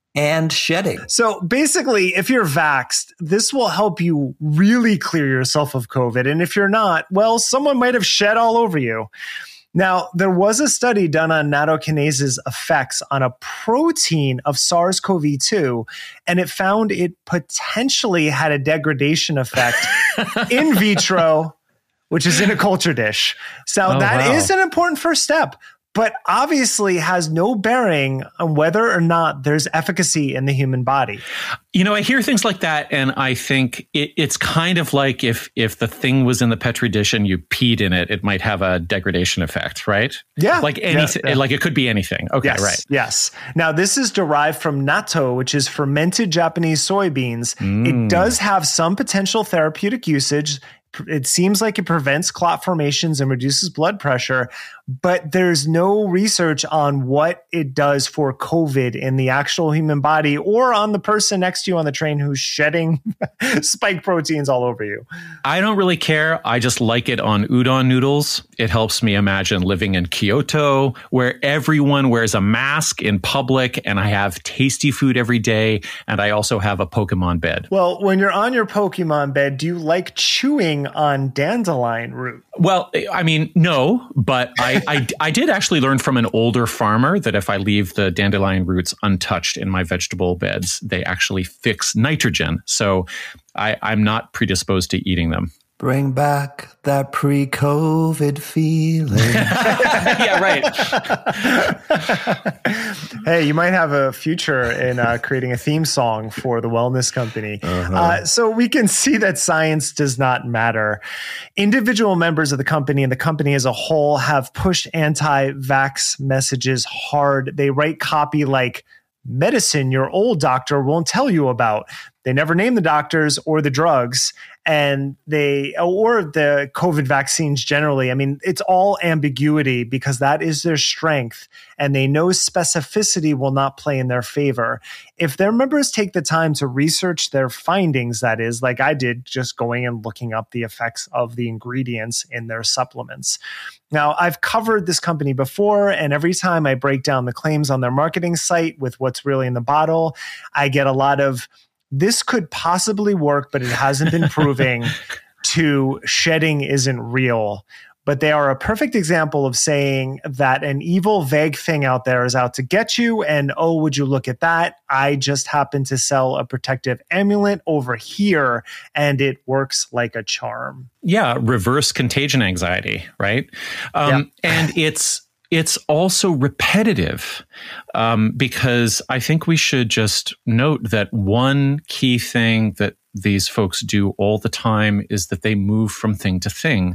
and shedding. So basically, if you're vaxxed, this will help you really clear yourself of COVID. And if you're not, well, someone might have shed all over you. Now, there was a study done on nattokinase effects on a protein of SARS-C o V two, and it found it potentially had a degradation effect in vitro, which is in a culture dish. So oh, that wow. is an important first step, but obviously has no bearing on whether or not there's efficacy in the human body. You know, I hear things like that, and I think it, it's kind of like if if the thing was in the Petri dish and you peed in it, it might have a degradation effect, right? Yeah. Like anything, yeah, yeah. like it could be anything. Okay, yes, right. Yes. Now, this is derived from natto, which is fermented Japanese soybeans. Mm. It does have some potential therapeutic usage. It seems like it prevents clot formations and reduces blood pressure, but there's no research on what it does for COVID in the actual human body or on the person next to you on the train who's shedding spike proteins all over you. I don't really care. I just like it on udon noodles. It helps me imagine living in Kyoto where everyone wears a mask in public and I have tasty food every day. And I also have a Pokemon bed. Well, when you're on your Pokemon bed, do you like chewing on dandelion root? Well, I mean, no, but I, I, I did actually learn from an older farmer that if I leave the dandelion roots untouched in my vegetable beds, they actually fix nitrogen. So I, I'm not predisposed to eating them. Bring back that pre-COVID feeling. Yeah, right. Hey, you might have a future in uh, creating a theme song for the wellness company. Uh-huh. Uh, so we can see that science does not matter. Individual members of the company and the company as a whole have pushed anti-vax messages hard. They write copy like, medicine your old doctor won't tell you about. They never name the doctors or the drugs, and they or the COVID vaccines generally. I mean, it's all ambiguity because that is their strength, and they know specificity will not play in their favor. If their members take the time to research their findings, that is, like I did, just going and looking up the effects of the ingredients in their supplements. Now, I've covered this company before, and every time I break down the claims on their marketing site with what's really in the bottle, I get a lot of, this could possibly work, but it hasn't been proving to shedding isn't real. But they are a perfect example of saying that an evil, vague thing out there is out to get you. And oh, would you look at that? I just happen to sell a protective amulet over here, and it works like a charm. Yeah, reverse contagion anxiety, right? Um, yeah. And it's it's also repetitive um, because I think we should just note that one key thing that these folks do all the time is that they move from thing to thing.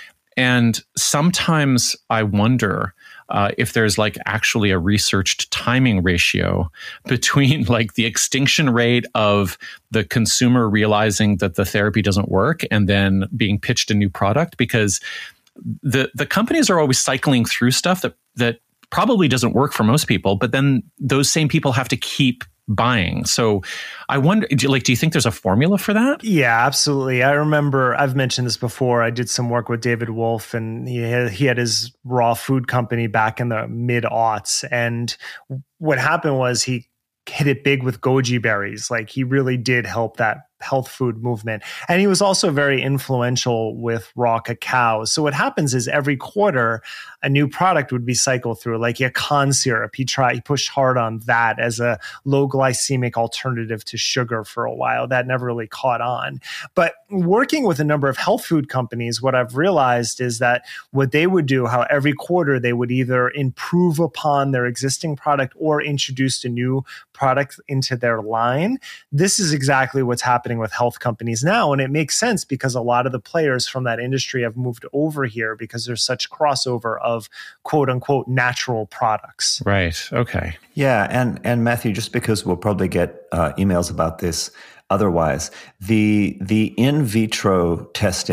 And sometimes I wonder uh, if there's like actually a researched timing ratio between like the extinction rate of the consumer realizing that the therapy doesn't work and then being pitched a new product, because the the companies are always cycling through stuff that that probably doesn't work for most people, but then those same people have to keep buying. So I wonder, like, do you think there's a formula for that? Yeah, absolutely. I remember, I've mentioned this before. I did some work with David Wolf, and he had, he had his raw food company back in the mid-aughts. And what happened was he hit it big with goji berries. Like, he really did help that health food movement. And he was also very influential with raw cacao. So what happens is every quarter, a new product would be cycled through, like Yakan syrup. He tried, he pushed hard on that as a low glycemic alternative to sugar for a while. That never really caught on. But working with a number of health food companies, what I've realized is that what they would do, how every quarter they would either improve upon their existing product or introduce a new product into their line. This is exactly what's happening with health companies now. And it makes sense because a lot of the players from that industry have moved over here because there's such crossover of quote unquote natural products. Right. Okay. Yeah. And, and Matthew, just because we'll probably get uh, emails about this otherwise, the, the in vitro testing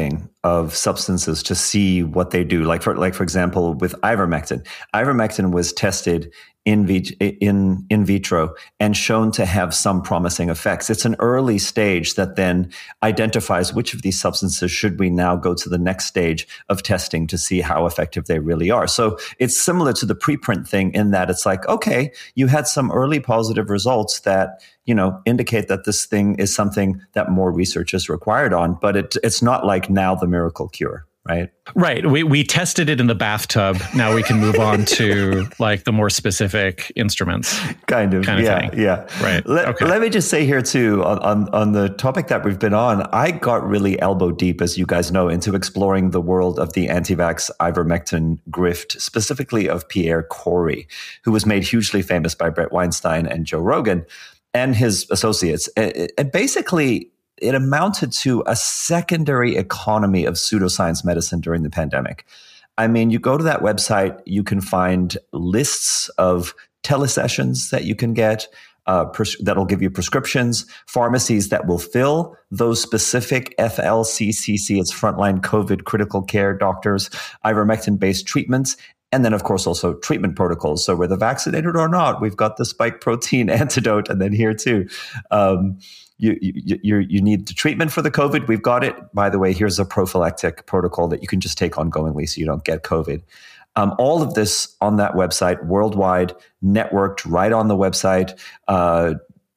of substances to see what they do. Like for like for example, with ivermectin, ivermectin was tested in vit- in in vitro and shown to have some promising effects. It's an early stage that then identifies which of these substances should we now go to the next stage of testing to see how effective they really are. So it's similar to the preprint thing in that it's like, okay, you had some early positive results that, you know, indicate that this thing is something that more research is required on, but it, it's not like now the miracle cure, right? Right. We we tested it in the bathtub. Now we can move on to like the more specific instruments. Kind of. Kind of yeah. thing. Yeah. Right. Let, okay. let me just say here too, on, on, on the topic that we've been on, I got really elbow deep, as you guys know, into exploring the world of the anti-vax ivermectin grift, specifically of Pierre Kory, who was made hugely famous by Bret Weinstein and Joe Rogan and his associates. And basically, it amounted to a secondary economy of pseudoscience medicine during the pandemic. I mean, you go to that website, you can find lists of telesessions that you can get, uh, pres- that'll give you prescriptions, pharmacies that will fill those specific F L C C C, it's frontline COVID critical care doctors, ivermectin-based treatments, and then, of course, also treatment protocols. So whether vaccinated or not, we've got the spike protein antidote. And then here too, um, you, you, you, you need the treatment for the COVID. We've got it. By the way, here's a prophylactic protocol that you can just take ongoingly so you don't get COVID. Um, all of this on that website, worldwide, networked right on the website. Uh,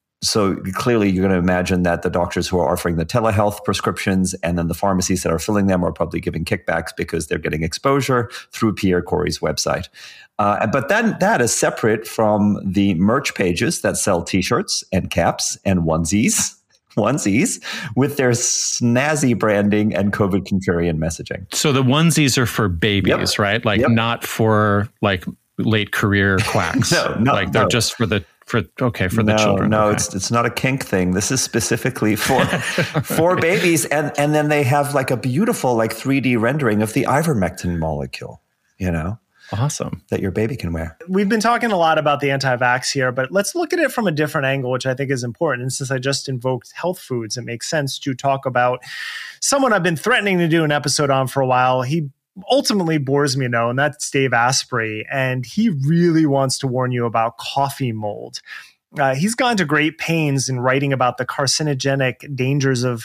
So clearly you're going to imagine that the doctors who are offering the telehealth prescriptions and then the pharmacies that are filling them are probably giving kickbacks because they're getting exposure through Pierre Kory's website. Uh, but then that is separate from the merch pages that sell t-shirts and caps and onesies, onesies with their snazzy branding and COVID contrarian messaging. So the onesies are for babies, Yep. right? Like Yep. not for like late career quacks. No, no, like they're no. just for the For okay for the no, children. No, okay. it's it's not a kink thing. This is specifically for for babies, and and then they have like a beautiful like three D rendering of the ivermectin molecule. You know, awesome that your baby can wear. We've been talking a lot about the anti-vax here, but let's look at it from a different angle, which I think is important. And since I just invoked health foods, it makes sense to talk about someone I've been threatening to do an episode on for a while. He ultimately bores me, though, and that's Dave Asprey. And he really wants to warn you about coffee mold. Uh, he's gone to great pains in writing about the carcinogenic dangers of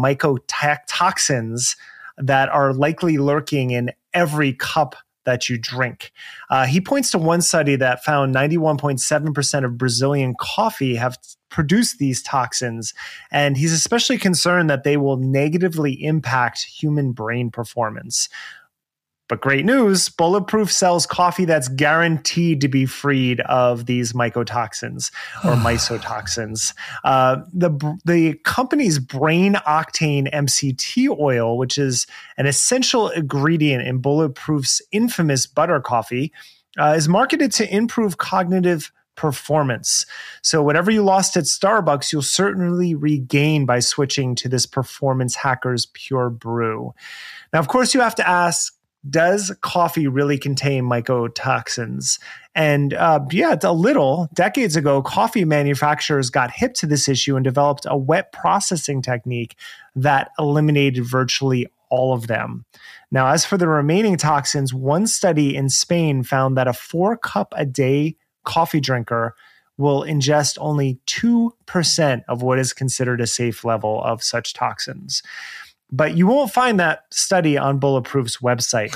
mycotoxins that are likely lurking in every cup that you drink. Uh, he points to one study that found ninety-one point seven percent of Brazilian coffee have produced these toxins, and he's especially concerned that they will negatively impact human brain performance. But great news, Bulletproof sells coffee that's guaranteed to be freed of these mycotoxins or mycotoxins. Uh, the, the company's Brain Octane M C T oil, which is an essential ingredient in Bulletproof's infamous butter coffee, uh, is marketed to improve cognitive performance. So whatever you lost at Starbucks, you'll certainly regain by switching to this Performance Hackers Pure Brew. Now, of course, you have to ask, does coffee really contain mycotoxins? And uh, yeah, a little. Decades ago, coffee manufacturers got hip to this issue and developed a wet processing technique that eliminated virtually all of them. Now, as for the remaining toxins, one study in Spain found that a four cup a day coffee drinker will ingest only two percent of what is considered a safe level of such toxins. But you won't find that study on Bulletproof's website.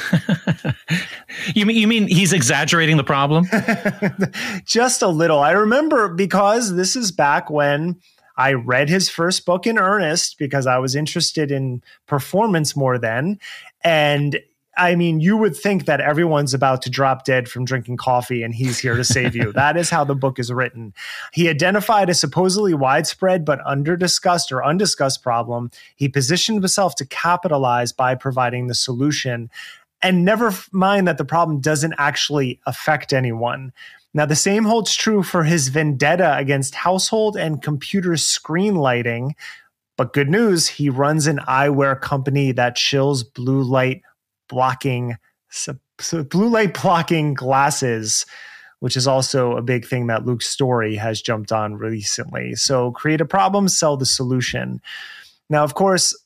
you mean you mean he's exaggerating the problem? Just a little. I remember because this is back when I read his first book in earnest because I was interested in performance more then. And I mean, you would think that everyone's about to drop dead from drinking coffee and he's here to save you. That is how the book is written. He identified a supposedly widespread but under-discussed or undiscussed problem. He positioned himself to capitalize by providing the solution. And never mind that the problem doesn't actually affect anyone. Now, the same holds true for his vendetta against household and computer screen lighting. But good news, he runs an eyewear company that chills blue light blocking, so, so blue light blocking glasses, which is also a big thing that Luke Story has jumped on recently. So create a problem, sell the solution. Now, of course,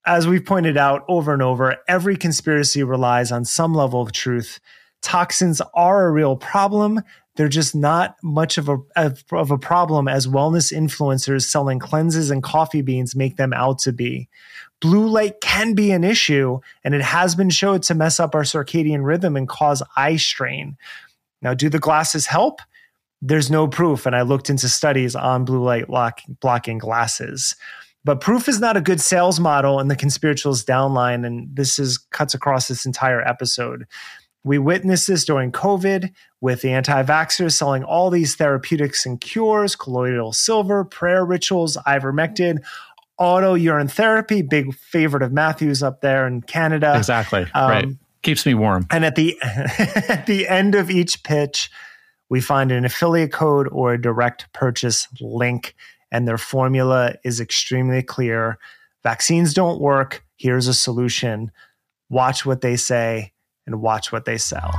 as we've pointed out over and over, every conspiracy relies on some level of truth. Toxins are a real problem. They're just not much of a of, of a problem as wellness influencers selling cleanses and coffee beans make them out to be. Blue light can be an issue, and it has been shown to mess up our circadian rhythm and cause eye strain. Now, do the glasses help? There's no proof, and I looked into studies on blue light block, blocking glasses. But proof is not a good sales model in the conspiritualist downline, and this is cuts across this entire episode. We witnessed this during COVID with the anti-vaxxers selling all these therapeutics and cures, colloidal silver, prayer rituals, ivermectin, auto urine therapy, big favorite of Matthew's up there in Canada. Exactly, um, right. Keeps me warm. And at the at the end of each pitch, we find an affiliate code or a direct purchase link, and their formula is extremely clear. Vaccines don't work. Here's a solution. Watch what they say and watch what they sell.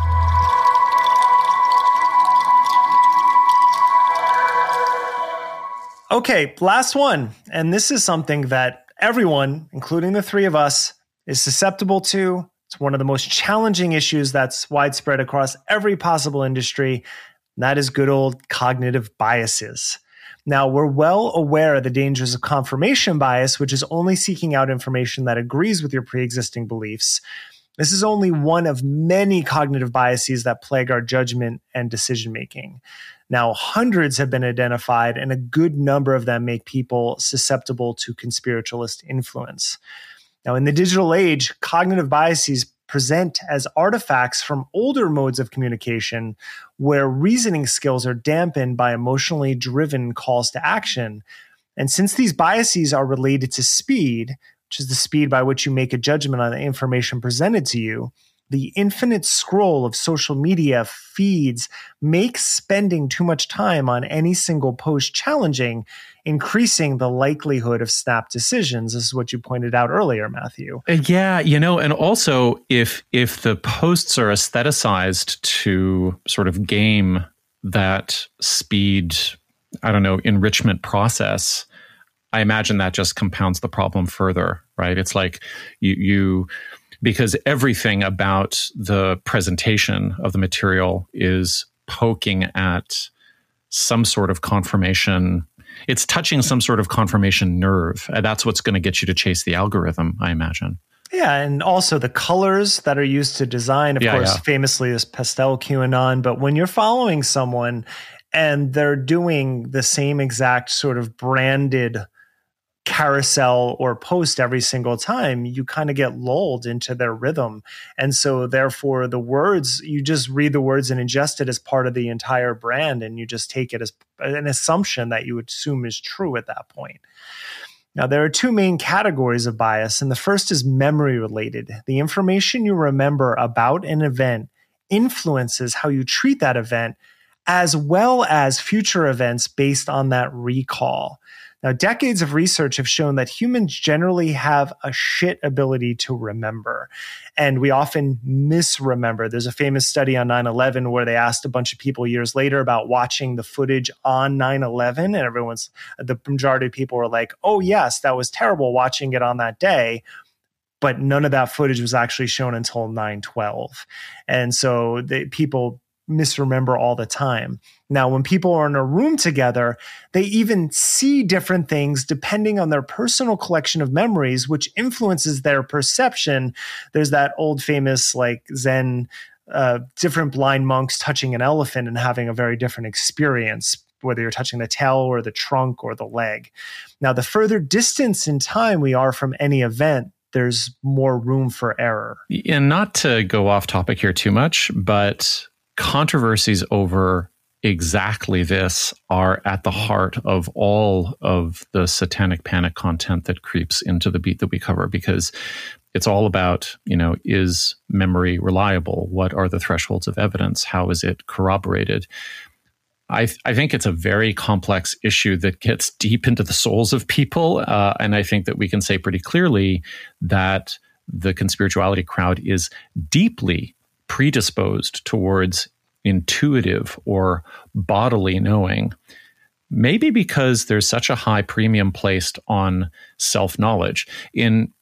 Okay, last one. And this is something that everyone, including the three of us, is susceptible to. It's one of the most challenging issues that's widespread across every possible industry. And that is good old cognitive biases. Now, we're well aware of the dangers of confirmation bias, which is only seeking out information that agrees with your pre-existing beliefs. This is only one of many cognitive biases that plague our judgment and decision-making. Now, hundreds have been identified, and a good number of them make people susceptible to conspiritualist influence. Now, in the digital age, cognitive biases present as artifacts from older modes of communication where reasoning skills are dampened by emotionally driven calls to action. And since these biases are related to speed, which is the speed by which you make a judgment on the information presented to you, the infinite scroll of social media feeds makes spending too much time on any single post challenging, increasing the likelihood of snap decisions. This is what you pointed out earlier, Matthew. Yeah, you know, and also if if the posts are aestheticized to sort of game that speed, I don't know, enrichment process, I imagine that just compounds the problem further, right? It's like you you because everything about the presentation of the material is poking at some sort of confirmation. It's touching some sort of confirmation nerve. And that's what's going to get you to chase the algorithm, I imagine. Yeah, and also the colors that are used to design, of yeah, course, yeah. famously is pastel QAnon. But when you're following someone and they're doing the same exact sort of branded carousel or post every single time, you kind of get lulled into their rhythm. And so therefore the words, you just read the words and ingest it as part of the entire brand, and you just take it as an assumption that you assume is true at that point. Now, there are two main categories of bias, and the first is memory related. The information you remember about an event influences how you treat that event, as well as future events based on that recall. Now, decades of research have shown that humans generally have a shit ability to remember, and we often misremember. There's a famous study on nine eleven where they asked a bunch of people years later about watching the footage on nine eleven, and everyone's, the majority of people were like, oh yes, that was terrible watching it on that day. But none of that footage was actually shown until nine twelve. And so the people misremember all the time. Now, when people are in a room together, they even see different things depending on their personal collection of memories, which influences their perception. There's that old famous like Zen, uh, different blind monks touching an elephant and having a very different experience, whether you're touching the tail or the trunk or the leg. Now, the further distance in time we are from any event, there's more room for error. And not to go off topic here too much, but controversies over exactly this are at the heart of all of the satanic panic content that creeps into the beat that we cover, because it's all about, you know, is memory reliable? What are the thresholds of evidence? How is it corroborated? I, th- I think it's a very complex issue that gets deep into the souls of people. Uh, and I think that we can say pretty clearly that the conspirituality crowd is deeply predisposed towards intuitive or bodily knowing, maybe because there's such a high premium placed on self-knowledge. In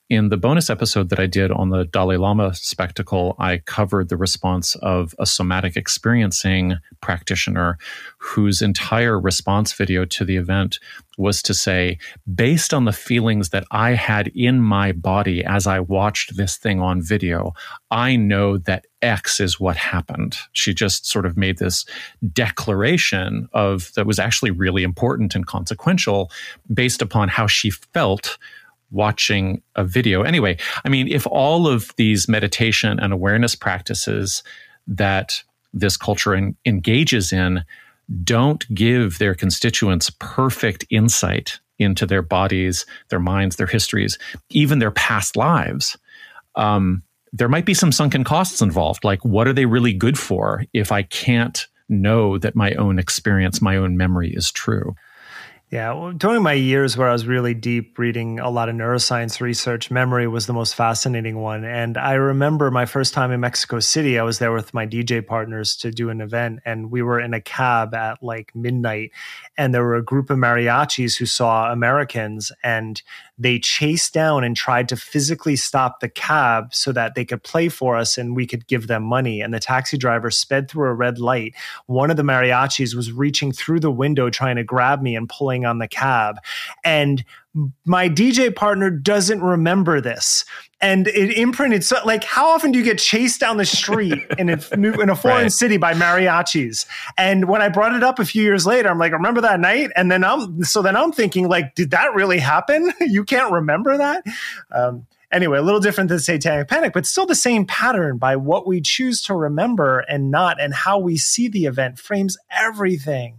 in the bonus episode that I did on the Dalai Lama spectacle, I covered the response of a somatic experiencing practitioner whose entire response video to the event was to say, based on the feelings that I had in my body as I watched this thing on video, I know that X is what happened. She just sort of made this declaration of that was actually really important and consequential based upon how she felt watching a video. Anyway, I mean, if all of these meditation and awareness practices that this culture en- engages in don't give their constituents perfect insight into their bodies, their minds, their histories, even their past lives, um, there might be some sunken costs involved. Like, what are they really good for if I can't know that my own experience, my own memory is true? Yeah, well, during my years where I was really deep reading a lot of neuroscience research, memory was the most fascinating one. And I remember my first time in Mexico City, I was there with my D J partners to do an event, and we were in a cab at like midnight, and there were a group of mariachis who saw Americans, and they chased down and tried to physically stop the cab so that they could play for us and we could give them money. And the taxi driver sped through a red light. One of the mariachis was reaching through the window trying to grab me and pulling on the cab. And my D J partner doesn't remember this. And it imprinted. So, like, how often do you get chased down the street in a, in a foreign right. city by mariachis? And when I brought it up a few years later, I'm like, remember that night? And then I'm, so then I'm thinking, like, did that really happen? You can't remember that? Um, anyway, a little different than Satanic Panic, but still the same pattern. By what we choose to remember and not, and how we see the event frames everything.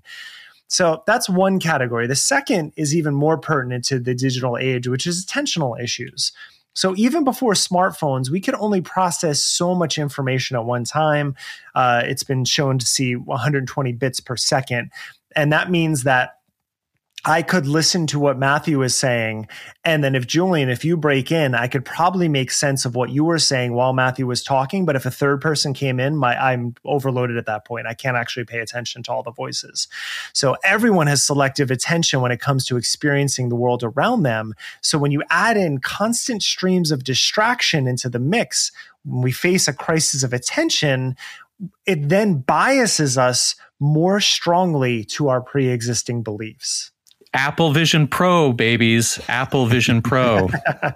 So that's one category. The second is even more pertinent to the digital age, which is attentional issues. So even before smartphones, we could only process so much information at one time. Uh, it's been shown to see one hundred twenty bits per second. And that means that I could listen to what Matthew is saying. And then if Julian, if you break in, I could probably make sense of what you were saying while Matthew was talking. But if a third person came in, my I'm overloaded at that point. I can't actually pay attention to all the voices. So everyone has selective attention when it comes to experiencing the world around them. So when you add in constant streams of distraction into the mix, when we face a crisis of attention, it then biases us more strongly to our pre-existing beliefs. Apple Vision Pro, babies. Apple Vision Pro.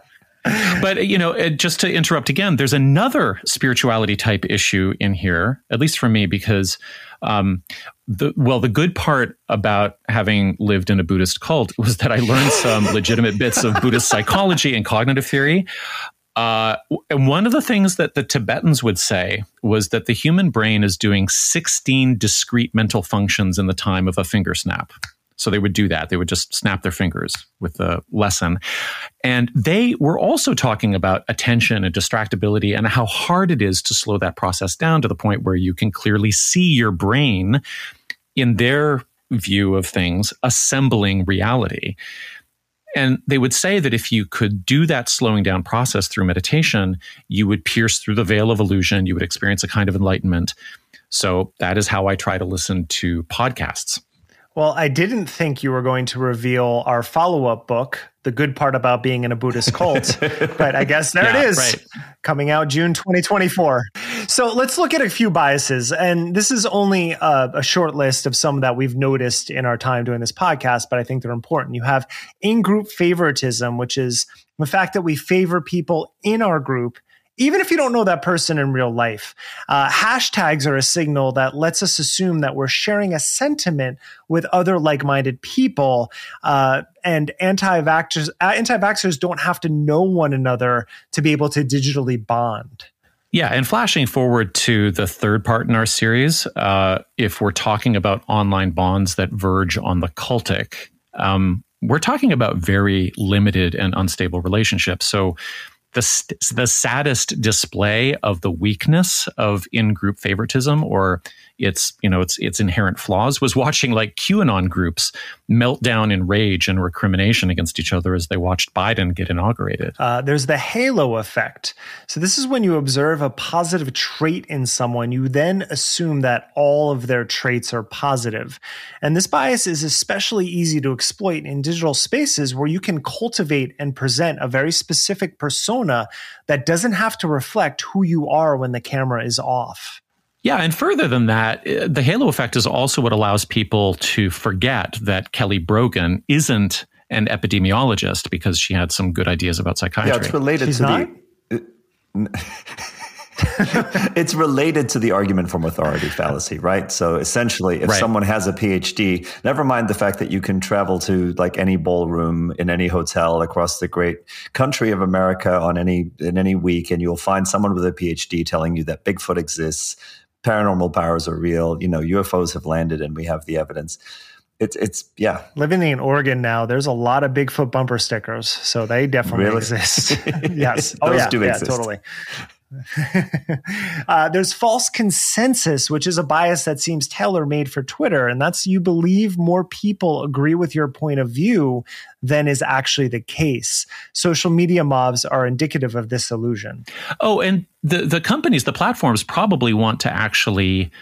But, you know, just to interrupt again, there's another spirituality type issue in here, at least for me, because, um, the well, the good part about having lived in a Buddhist cult was that I learned some legitimate bits of Buddhist psychology and cognitive theory. Uh, and one of the things that the Tibetans would say was that the human brain is doing sixteen discrete mental functions in the time of a finger snap. So they would do that. They would just snap their fingers with the lesson. And they were also talking about attention and distractibility and how hard it is to slow that process down to the point where you can clearly see your brain, in their view of things, assembling reality. And they would say that if you could do that slowing down process through meditation, you would pierce through the veil of illusion. You would experience a kind of enlightenment. So that is how I try to listen to podcasts. Well, I didn't think you were going to reveal our follow-up book, The Good Part About Being in a Buddhist Cult, but I guess there yeah, it is, right. Coming out June twenty twenty-four. So let's look at a few biases, and this is only a, a short list of some that we've noticed in our time doing this podcast, but I think they're important. You have in-group favoritism, which is the fact that we favor people in our group, even if you don't know that person in real life. Uh, hashtags are a signal that lets us assume that we're sharing a sentiment with other like-minded people. Uh, and anti-vaxxers, uh, anti-vaxxers don't have to know one another to be able to digitally bond. Yeah, and flashing forward to the third part in our series, uh, if we're talking about online bonds that verge on the cultic, um, we're talking about very limited and unstable relationships. So the the saddest display of the weakness of in-group favoritism, or its you know its its inherent flaws, was watching like QAnon groups melt down in rage and recrimination against each other as they watched Biden get inaugurated. Uh, there's the halo effect. So this is when you observe a positive trait in someone, you then assume that all of their traits are positive. And this bias is especially easy to exploit in digital spaces where you can cultivate and present a very specific persona that doesn't have to reflect who you are when the camera is off. Yeah, and further than that, the halo effect is also what allows people to forget that Kelly Brogan isn't an epidemiologist because she had some good ideas about psychiatry. Yeah, it's related She's to not? the... It's related to the argument from authority fallacy, right? So essentially, if right. someone has a PhD, never mind the fact that you can travel to like any ballroom in any hotel across the great country of America on any in any week, and you'll find someone with a PhD telling you that Bigfoot exists, paranormal powers are real, you know, U F Os have landed, and we have the evidence. It's it's yeah. Living in Oregon now, there's a lot of Bigfoot bumper stickers, so they definitely Really? exist. Yes, Those oh yeah, do yeah, exist. totally. uh, there's false consensus, which is a bias that seems tailor-made for Twitter, and that's you believe more people agree with your point of view than is actually the case. Social media mobs are indicative of this illusion. Oh, and the the companies, the platforms probably want to actually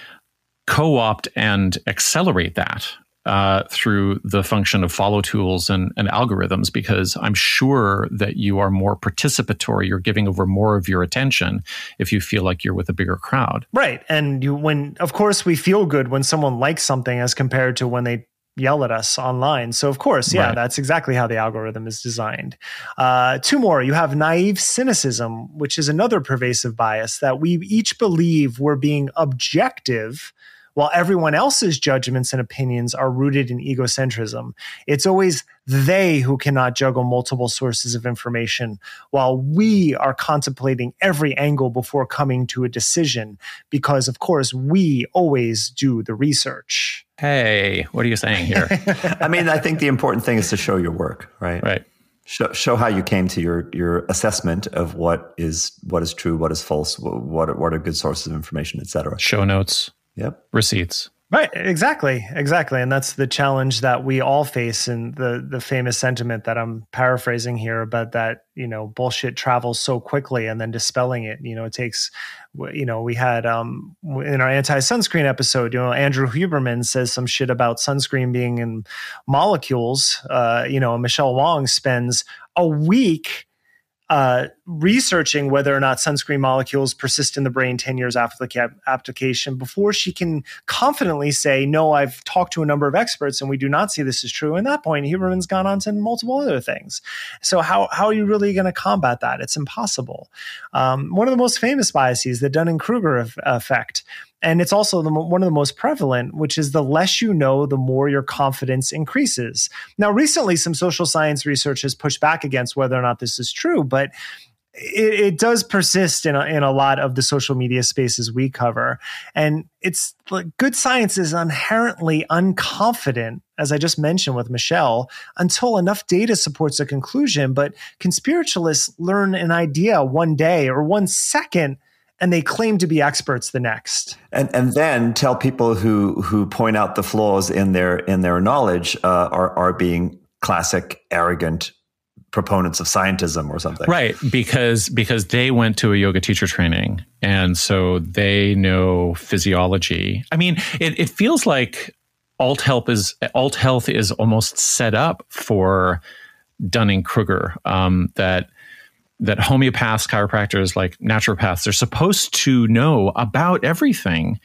co-opt and accelerate that uh, through the function of follow tools and, and algorithms, because I'm sure that you are more participatory. You're giving over more of your attention if you feel like you're with a bigger crowd. Right. And you, when, of course, we feel good when someone likes something as compared to when they yell at us online. So of course, yeah, Right. that's exactly how the algorithm is designed. Uh, two more, you have naive cynicism, which is another pervasive bias that we each believe we're being objective while everyone else's judgments and opinions are rooted in egocentrism. It's always they who cannot juggle multiple sources of information, while we are contemplating every angle before coming to a decision, because, of course, we always do the research. Hey, what are you saying here? I mean, I think the important thing is to show your work, right? Right. Show, show how you came to your your assessment of what is what is true, what is false, what are, what are good sources of information, et cetera. Show notes, Yep. receipts. Right, exactly, exactly. And that's the challenge that we all face, and the the famous sentiment that I'm paraphrasing here, but that, you know, bullshit travels so quickly, and then dispelling it, you know, it takes, you know, we had um, in our anti-sunscreen episode, you know, Andrew Huberman says some shit about sunscreen being in molecules, uh, you know, and Michelle Wong spends a week Uh, researching whether or not sunscreen molecules persist in the brain ten years after the cap- application before she can confidently say, no, I've talked to a number of experts and we do not see this as true. And at that point, Huberman's gone on to multiple other things. So how, how are you really going to combat that? It's impossible. Um, one of the most famous biases, the Dunning-Kruger eff- effect, and it's also the, one of the most prevalent, which is the less you know, the more your confidence increases. Now, recently, some social science research has pushed back against whether or not this is true, but it, it does persist in a, in a lot of the social media spaces we cover. And it's like good science is inherently unconfident, as I just mentioned with Michelle, until enough data supports a conclusion. But conspiritualists learn an idea one day or one second, and they claim to be experts the next. And and then tell people who who point out the flaws in their in their knowledge uh, are are being classic arrogant proponents of scientism or something. Right, because because they went to a yoga teacher training, and so they know physiology. I mean, it, it feels like alt health is alt health is almost set up for Dunning-Kruger. Um, that that homeopaths, chiropractors, like naturopaths, they're supposed to know about everything.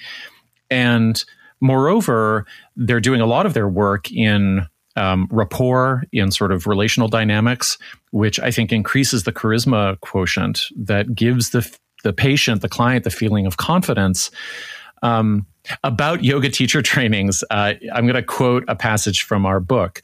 And moreover, they're doing a lot of their work in um, rapport, in sort of relational dynamics, which I think increases the charisma quotient that gives the the patient, the client, the feeling of confidence. Um, about yoga teacher trainings, uh, I'm going to quote a passage from our book.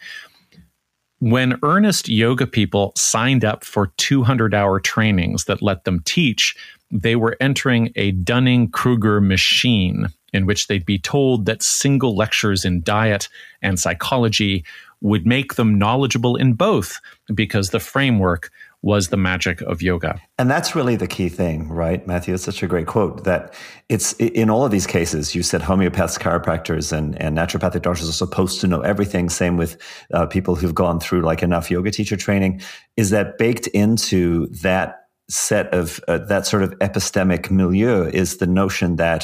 When earnest yoga people signed up for two hundred hour trainings that let them teach, they were entering a Dunning-Kruger machine in which they'd be told that single lectures in diet and psychology would make them knowledgeable in both because the framework was the magic of yoga. And that's really the key thing, right, Matthew? It's such a great quote that it's in all of these cases, you said homeopaths, chiropractors, and, and naturopathic doctors are supposed to know everything. Same with uh, people who've gone through like enough yoga teacher training, is that baked into that set of uh, that sort of epistemic milieu is the notion that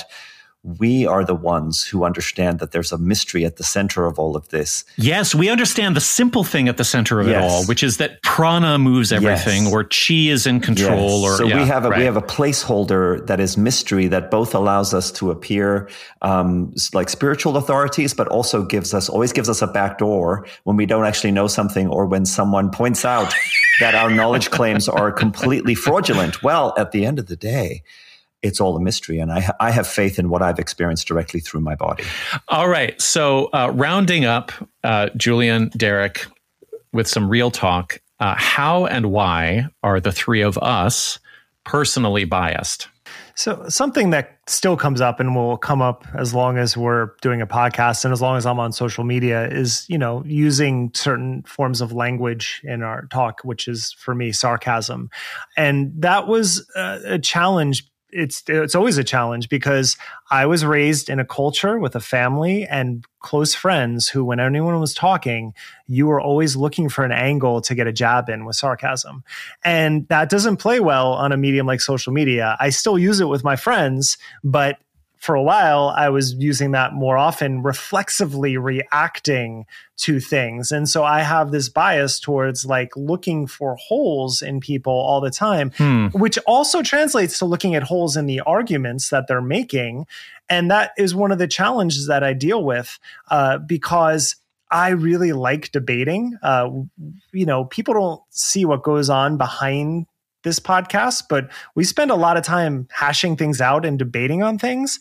we are the ones who understand that there's a mystery at the center of all of this. Yes, we understand the simple thing at the center of yes. it all, which is that prana moves everything, yes. or chi is in control. Yes. Or so yeah, we have a right. we have a placeholder that is mystery that both allows us to appear um, like spiritual authorities, but also gives us always gives us a back door when we don't actually know something, or when someone points out that our knowledge claims are completely fraudulent. Well, at the end of the day, it's all a mystery. And I, I have faith in what I've experienced directly through my body. All right. So uh, rounding up, uh, Julian, Derek, with some real talk, uh, how and why are the three of us personally biased? So something that still comes up and will come up as long as we're doing a podcast and as long as I'm on social media is, you know, using certain forms of language in our talk, which is for me, sarcasm. And that was a, a challenge. It's it's always a challenge because I was raised in a culture with a family and close friends who, when anyone was talking, you were always looking for an angle to get a jab in with sarcasm. And that doesn't play well on a medium like social media. I still use it with my friends, but for a while, I was using that more often, reflexively reacting to things. And so I have this bias towards like looking for holes in people all the time, hmm. which also translates to looking at holes in the arguments that they're making. And that is one of the challenges that I deal with uh, because I really like debating. Uh, you know, people don't see what goes on behind this podcast, but we spend a lot of time hashing things out and debating on things.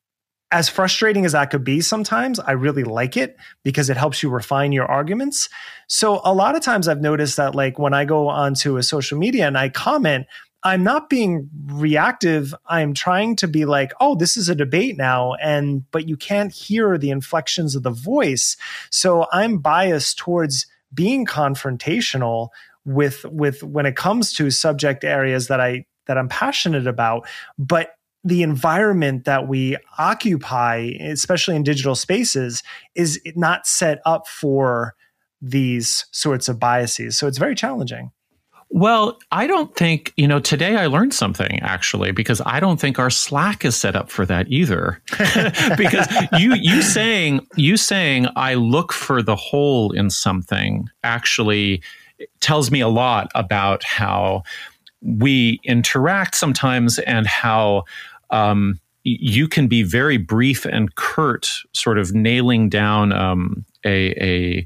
As frustrating as that could be sometimes, I really like it because it helps you refine your arguments. So a lot of times I've noticed that like when I go onto a social media and I comment, I'm not being reactive. I'm trying to be like, oh, this is a debate now. And, but you can't hear the inflections of the voice. So I'm biased towards being confrontational with, with when it comes to subject areas that I, that I'm passionate about. But the environment that we occupy, especially in digital spaces, is not set up for these sorts of biases. So it's very challenging. Well, I don't think, you know, today I learned something actually, because I don't think our Slack is set up for that either. Because you you saying you saying I look for the hole in something actually tells me a lot about how we interact sometimes and how um, you can be very brief and curt, sort of nailing down um, a, a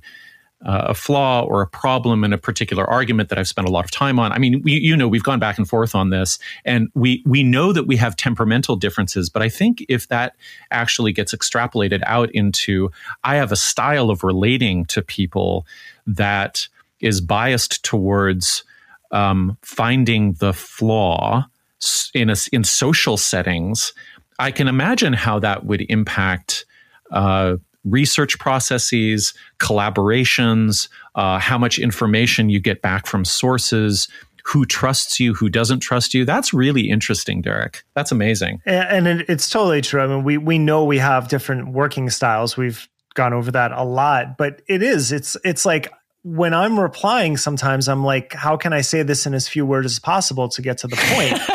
a flaw or a problem in a particular argument that I've spent a lot of time on. I mean, we, you know, we've gone back and forth on this, and we we know that we have temperamental differences. But I think if that actually gets extrapolated out into, I have a style of relating to people that is biased towards um, finding the flaw in a, in social settings, I can imagine how that would impact uh, research processes, collaborations, uh, how much information you get back from sources, who trusts you, who doesn't trust you. That's really interesting, Derek. That's amazing. And it, it's totally true. I mean, we we know we have different working styles. We've gone over that a lot, but it is, it's it's like, when I'm replying, sometimes I'm like, how can I say this in as few words as possible to get to the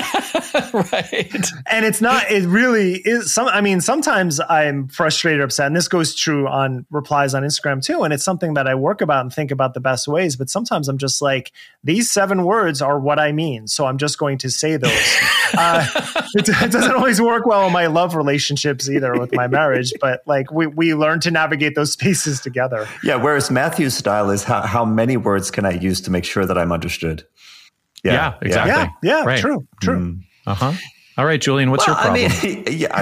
point? Right. And it's not, it really is some, I mean, sometimes I'm frustrated or upset, and this goes true on replies on Instagram too. And it's something that I work about and think about the best ways. But sometimes I'm just like, these seven words are what I mean. So I'm just going to say those. uh, it, it doesn't always work well in my love relationships either with my marriage, but like we, we learn to navigate those spaces together. Yeah. Whereas Matthew's style is how, how many words can I use to make sure that I'm understood? Yeah, yeah exactly. Yeah, yeah right. true, true. Mm. Uh-huh. All right, Julian, what's well, your problem? I mean, yeah,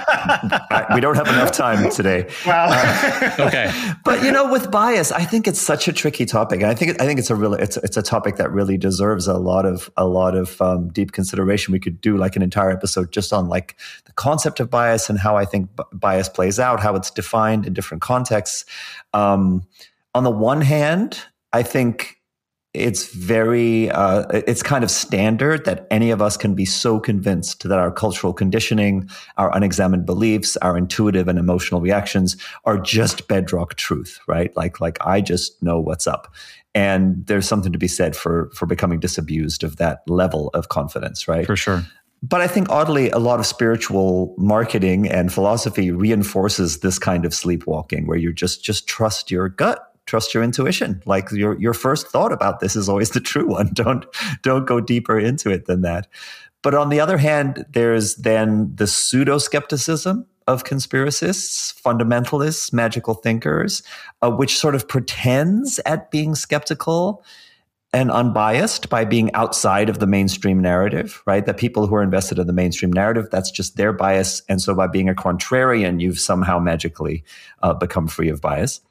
I, I, we don't have enough time today. Wow. Uh, okay. But you know, with bias, I think it's such a tricky topic, and I think I think it's a really it's it's a topic that really deserves a lot of a lot of um, deep consideration. We could do like an entire episode just on like the concept of bias and how I think b- bias plays out, how it's defined in different contexts. Um, on the one hand, I think it's very, uh, it's kind of standard that any of us can be so convinced that our cultural conditioning, our unexamined beliefs, our intuitive and emotional reactions are just bedrock truth, right? Like, like I just know what's up. And there's something to be said for, for becoming disabused of that level of confidence, right? For sure. But I think oddly, a lot of spiritual marketing and philosophy reinforces this kind of sleepwalking where you just, just trust your gut. Trust your intuition. Like your your first thought about this is always the true one. Don't don't go deeper into it than that. But on the other hand, there's then the pseudo skepticism of conspiracists, fundamentalists, magical thinkers, uh, which sort of pretends at being skeptical and unbiased by being outside of the mainstream narrative, right? That people who are invested in the mainstream narrative, that's just their bias. And so by being a contrarian, you've somehow magically uh, become free of bias.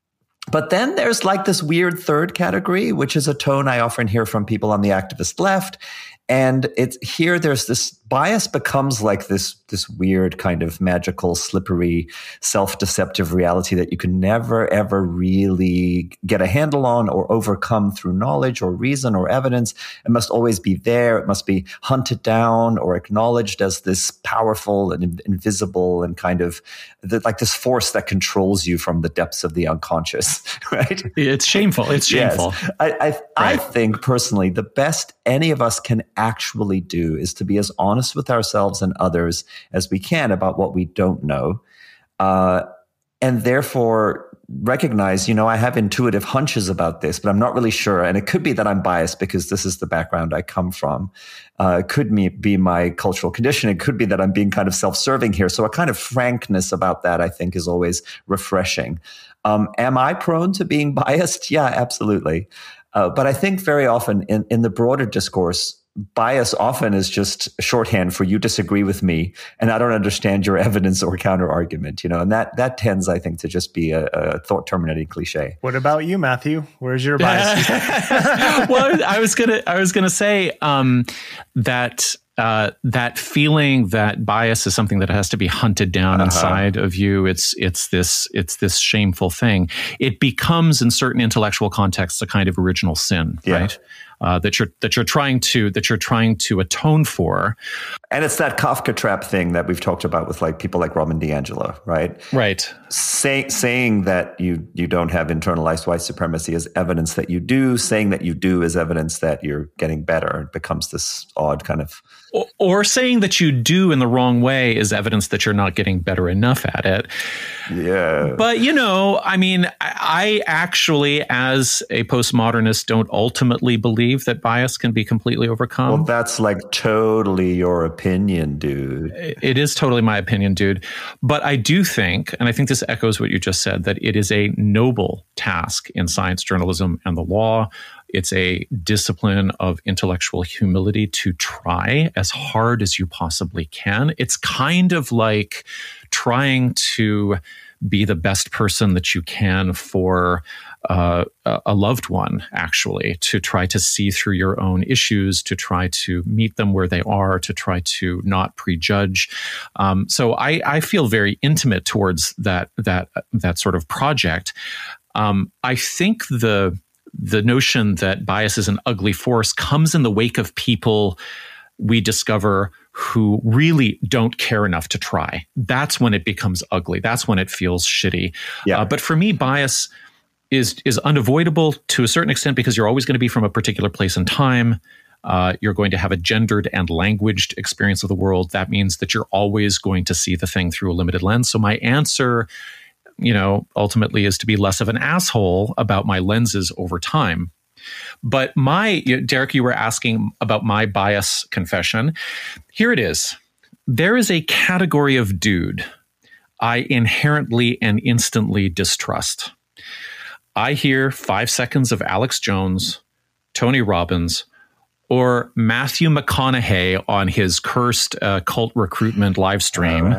But then there's like this weird third category, which is a tone I often hear from people on the activist left. And it's here, there's this bias becomes like this, this weird kind of magical, slippery, self-deceptive reality that you can never, ever really get a handle on or overcome through knowledge or reason or evidence. It must always be there. It must be hunted down or acknowledged as this powerful and in- invisible and kind of the, like this force that controls you from the depths of the unconscious, right? It's shameful. It's shameful. Yes. I, I, right. I think personally, the best any of us can actually do is to be as honest with ourselves and others as we can about what we don't know. Uh, and therefore recognize, you know, I have intuitive hunches about this, but I'm not really sure. And it could be that I'm biased because this is the background I come from. Uh, it could me, be my cultural condition. It could be that I'm being kind of self-serving here. So a kind of frankness about that, I think, is always refreshing. Um, am I prone to being biased? Yeah, absolutely. Uh, but I think very often in, in the broader discourse, bias often is just shorthand for you disagree with me and I don't understand your evidence or counter argument, you know, and that that tends, I think, to just be a, a thought terminating cliche. What about you, Matthew? Where's your bias? Well, I was gonna I was gonna say um, that uh, that feeling that bias is something that has to be hunted down uh-huh. inside of you. It's it's this it's this shameful thing. It becomes in certain intellectual contexts a kind of original sin, yeah. right? Uh, that you're that you're trying to that you're trying to atone for, and it's that Kafka trap thing that we've talked about with like people like Robin DiAngelo, right? Right. Say, saying that you you don't have internalized white supremacy is evidence that you do. Saying that you do is evidence that you're getting better. It becomes this odd kind of. Or, or saying that you do in the wrong way is evidence that you're not getting better enough at it. Yeah. But, you know, I mean, I, I actually, as a postmodernist, don't ultimately believe that bias can be completely overcome. Well, that's like totally your opinion, dude. It, it is totally my opinion, dude. But I do think, and I think this echoes what you just said, that it is a noble task in science journalism and the law. It's a discipline of intellectual humility to try as hard as you possibly can. It's kind of like trying to be the best person that you can for uh, a loved one, actually, to try to see through your own issues, to try to meet them where they are, to try to not prejudge. Um, so I, I feel very intimate towards that that that sort of project. Um, I think the the notion that bias is an ugly force comes in the wake of people we discover who really don't care enough to try. That's when it becomes ugly. That's when it feels shitty. Yeah. Uh, but for me, bias is is unavoidable to a certain extent because you're always going to be from a particular place and time. Uh, you're going to have a gendered and languaged experience of the world. That means that you're always going to see the thing through a limited lens. So my answer, you know, ultimately is to be less of an asshole about my lenses over time. But my, Derek, you were asking about my bias confession. Here it is. There is a category of dude I inherently and instantly distrust. I hear five seconds of Alex Jones, Tony Robbins, or Matthew McConaughey on his cursed uh, cult recruitment live stream.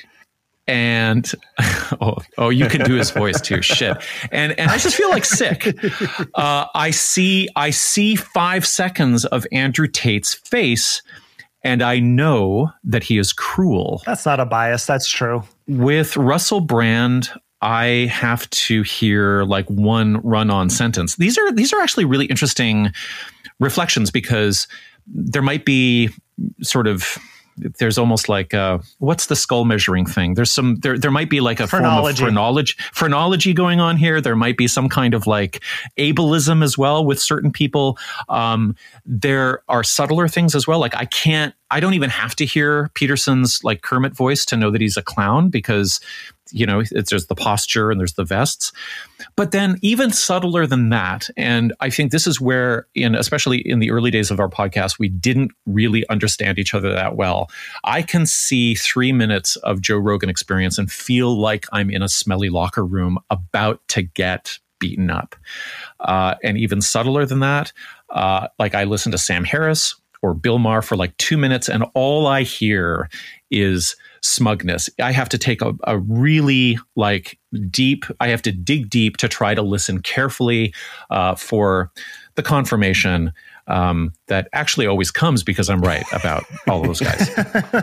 And oh, oh, you can do his voice too. Shit. And and I just feel like sick. Uh, I see I see five seconds of Andrew Tate's face, and I know that he is cruel. That's not a bias. That's true. With Russell Brand, I have to hear like one run-on sentence. These are these are actually really interesting reflections, because there might be sort of there's almost like a, what's the skull measuring thing? There's some there there might be like a phrenology. form of phrenology phrenology going on here. There might be some kind of like ableism as well with certain people. Um, there are subtler things as well. Like I can't, I don't even have to hear Peterson's like Kermit voice to know that he's a clown, because you know, it's, there's the posture and there's the vests. But then even subtler than that, and I think this is where, in especially in the early days of our podcast, we didn't really understand each other that well. I can see three minutes of Joe Rogan Experience and feel like I'm in a smelly locker room about to get beaten up. Uh, and even subtler than that, uh, like I listen to Sam Harris or Bill Maher for like two minutes, and all I hear is smugness. I have to take a, a really like deep, I have to dig deep to try to listen carefully uh, for the confirmation um, that actually always comes because I'm right about all of those guys.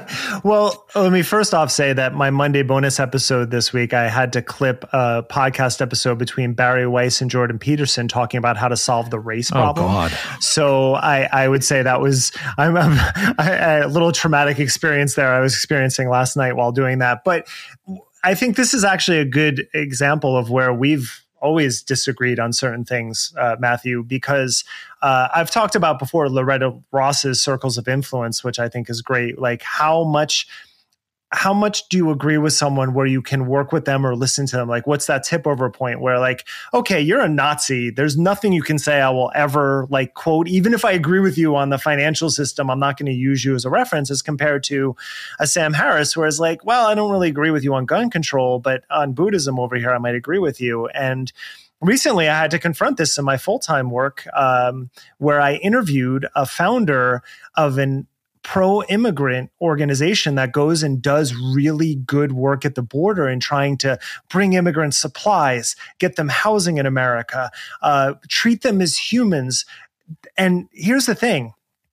Well, let me first off say that my Monday bonus episode this week, I had to clip a podcast episode between Barry Weiss and Jordan Peterson talking about how to solve the race problem. Oh, God. So I, I would say that was I'm, I'm, a little traumatic experience there I was experiencing last night while doing that. But I think this is actually a good example of where we've always disagreed on certain things, uh, Matthew, because uh, I've talked about before Loretta Ross's Circles of Influence, which I think is great. Like how much, how much do you agree with someone where you can work with them or listen to them? Like, what's that tip over point where like, okay, you're a Nazi. There's nothing you can say I will ever like quote, even if I agree with you on the financial system, I'm not going to use you as a reference, as compared to a Sam Harris, where it's like, well, I don't really agree with you on gun control, but on Buddhism over here, I might agree with you. And recently I had to confront this in my full-time work, um, where I interviewed a founder of an pro-immigrant organization that goes and does really good work at the border in trying to bring immigrant supplies, get them housing in America, uh, treat them as humans. And here's the thing.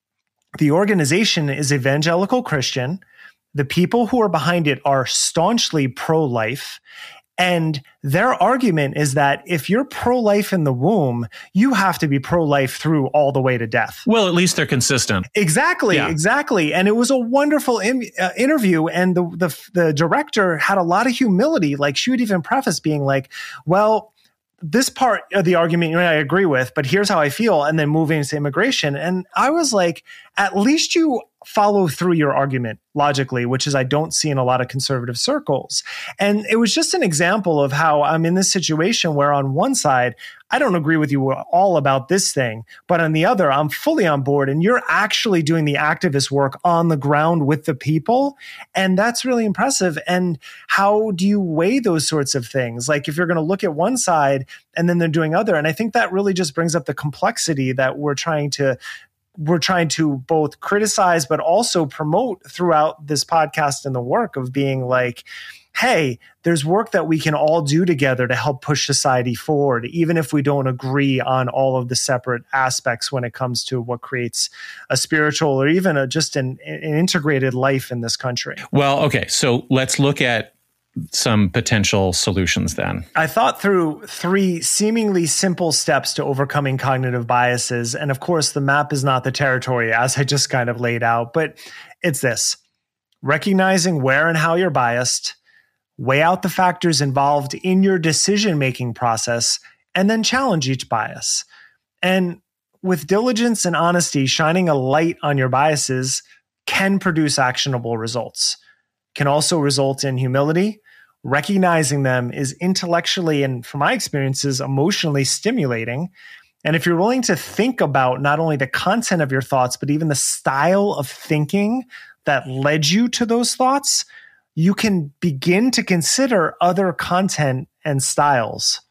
The organization is evangelical Christian. The people who are behind it are staunchly pro-life. And their argument is that if you're pro-life in the womb, you have to be pro-life through all the way to death. Well, at least they're consistent. Exactly, Yeah. exactly. And it was a wonderful im- uh, interview. And the, the the director had a lot of humility. Like she would even preface being like, well, this part of the argument you know, I agree with, but here's how I feel. And then moving into immigration. And I was like, at least you follow through your argument logically, which is I don't see in a lot of conservative circles. And it was just an example of how I'm in this situation where on one side, I don't agree with you all about this thing, but on the other, I'm fully on board and you're actually doing the activist work on the ground with the people. And that's really impressive. And how do you weigh those sorts of things? Like if you're going to look at one side and then they're doing other. And I think that really just brings up the complexity that we're trying to we're trying to both criticize, but also promote throughout this podcast and the work of being like, hey, there's work that we can all do together to help push society forward, even if we don't agree on all of the separate aspects when it comes to what creates a spiritual or even a, just an, an integrated life in this country. Well, okay, so let's look at some potential solutions then. I thought through three seemingly simple steps to overcoming cognitive biases. And of course, the map is not the territory as I just kind of laid out, but it's this: recognizing where and how you're biased, weigh out the factors involved in your decision-making process, and then challenge each bias. And with diligence and honesty, shining a light on your biases can produce actionable results. Can also result in humility. Recognizing them is intellectually and, from my experiences, emotionally stimulating. And if you're willing to think about not only the content of your thoughts, but even the style of thinking that led you to those thoughts, you can begin to consider other content and styles.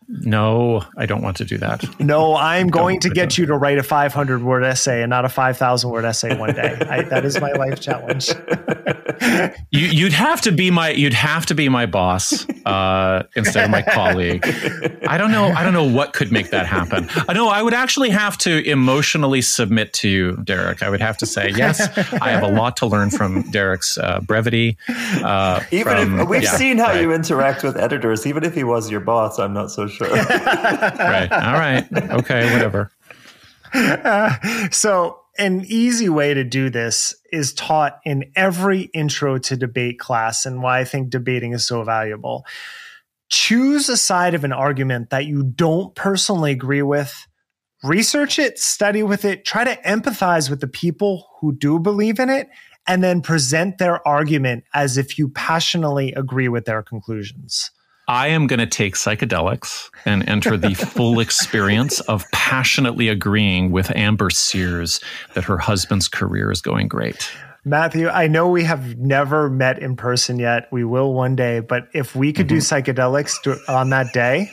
No, I don't want to do that. No, I'm going to get you to write a five hundred word essay and not a five thousand word essay one day. I, that is my life challenge. you, you'd have to be my you'd have to be my boss uh, instead of my colleague. I don't know. I don't know what could make that happen. I know I would actually have to emotionally submit to you, Derek. I would have to say, yes, I have a lot to learn from Derek's uh, brevity. Uh, even from, if we've yeah, seen how right. you interact with editors, even if he was your boss, I'm not so sure. Right. All right. Okay. Whatever. Uh, so an easy way to do this is taught in every intro to debate class, and why I think debating is so valuable. Choose a side of an argument that you don't personally agree with. Research it, study with it, try to empathize with the people who do believe in it, and then present their argument as if you passionately agree with their conclusions. I am going to take psychedelics and enter the full experience of passionately agreeing with Amber Sears that her husband's career is going great. Matthew, I know we have never met in person yet. We will one day, but if we could mm-hmm. do psychedelics to, on that day...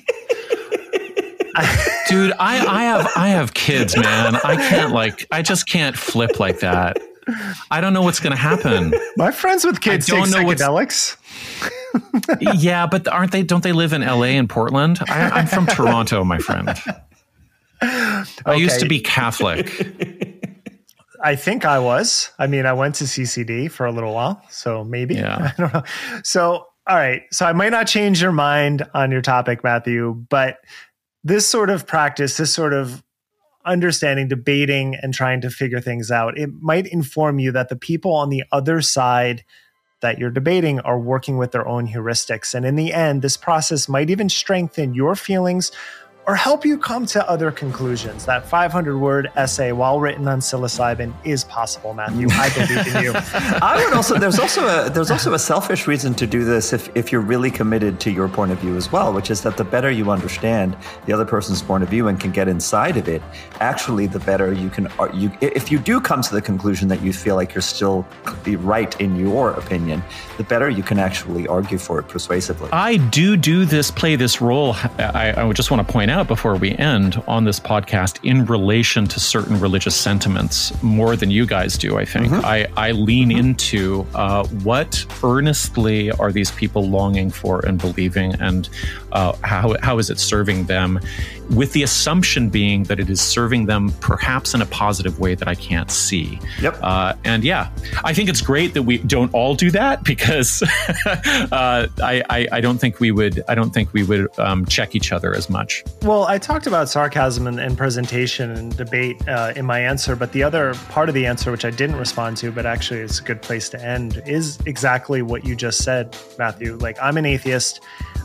Dude, I, I have I have kids, man. I can't like, I just can't flip like that. I don't know what's going to happen. My friends with kids take psychedelics. Yeah, but aren't they? Don't they live in L A and Portland? I, I'm from Toronto, my friend. I okay. used to be Catholic. I think I was. I mean, I went to C C D for a little while, so maybe. Yeah. I don't know. So, all right. So I might not change your mind on your topic, Matthew, but this sort of practice, this sort of understanding, debating, and trying to figure things out, it might inform you that the people on the other side that you're debating are working with their own heuristics. And in the end, this process might even strengthen your feelings or help you come to other conclusions. That five hundred word essay, while written on psilocybin, is possible, Matthew. I believe in you. I would also, there's also a, there's also a selfish reason to do this if, if you're really committed to your point of view as well, which is that the better you understand the other person's point of view and can get inside of it, actually the better you can, you, if you do come to the conclusion that you feel like you're still right in your opinion, the better you can actually argue for it persuasively. I do do this, play this role. I, I would just want to point out before we end on this podcast in relation to certain religious sentiments more than you guys do, I think. Mm-hmm. I, I lean mm-hmm. into uh, what earnestly are these people longing for and believing, and uh, how how is it serving them, with the assumption being that it is serving them perhaps in a positive way that I can't see. Yep. Uh, and yeah, I think it's great that we don't all do that, because uh, I, I I don't think we would I don't think we would um, check each other as much. Well, I talked about sarcasm and, and presentation and debate uh, in my answer, but the other part of the answer, which I didn't respond to, but actually it's a good place to end, is exactly what you just said, Matthew. Like, I'm an atheist.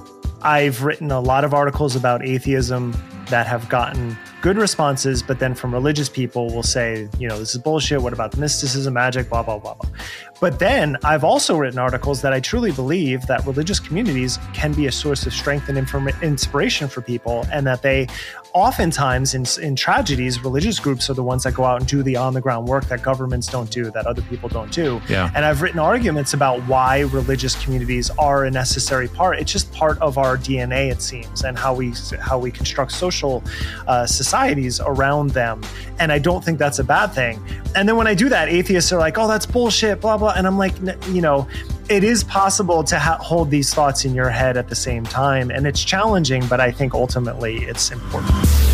I've written a lot of articles about atheism that have gotten good responses, but then from religious people will say, you know, this is bullshit. What about the mysticism, magic, blah, blah, blah, blah. But then I've also written articles that I truly believe that religious communities can be a source of strength and inform- inspiration for people, and that they oftentimes in, in tragedies, religious groups are the ones that go out and do the on-the-ground work that governments don't do, that other people don't do. Yeah. And I've written arguments about why religious communities are a necessary part. It's just part of our D N A, it seems, and how we how we construct social uh, societies around them. And I don't think that's a bad thing. And then when I do that, atheists are like, oh, that's bullshit, blah, blah. And I'm like, you know, it is possible to ha- hold these thoughts in your head at the same time. And it's challenging, but I think ultimately it's important.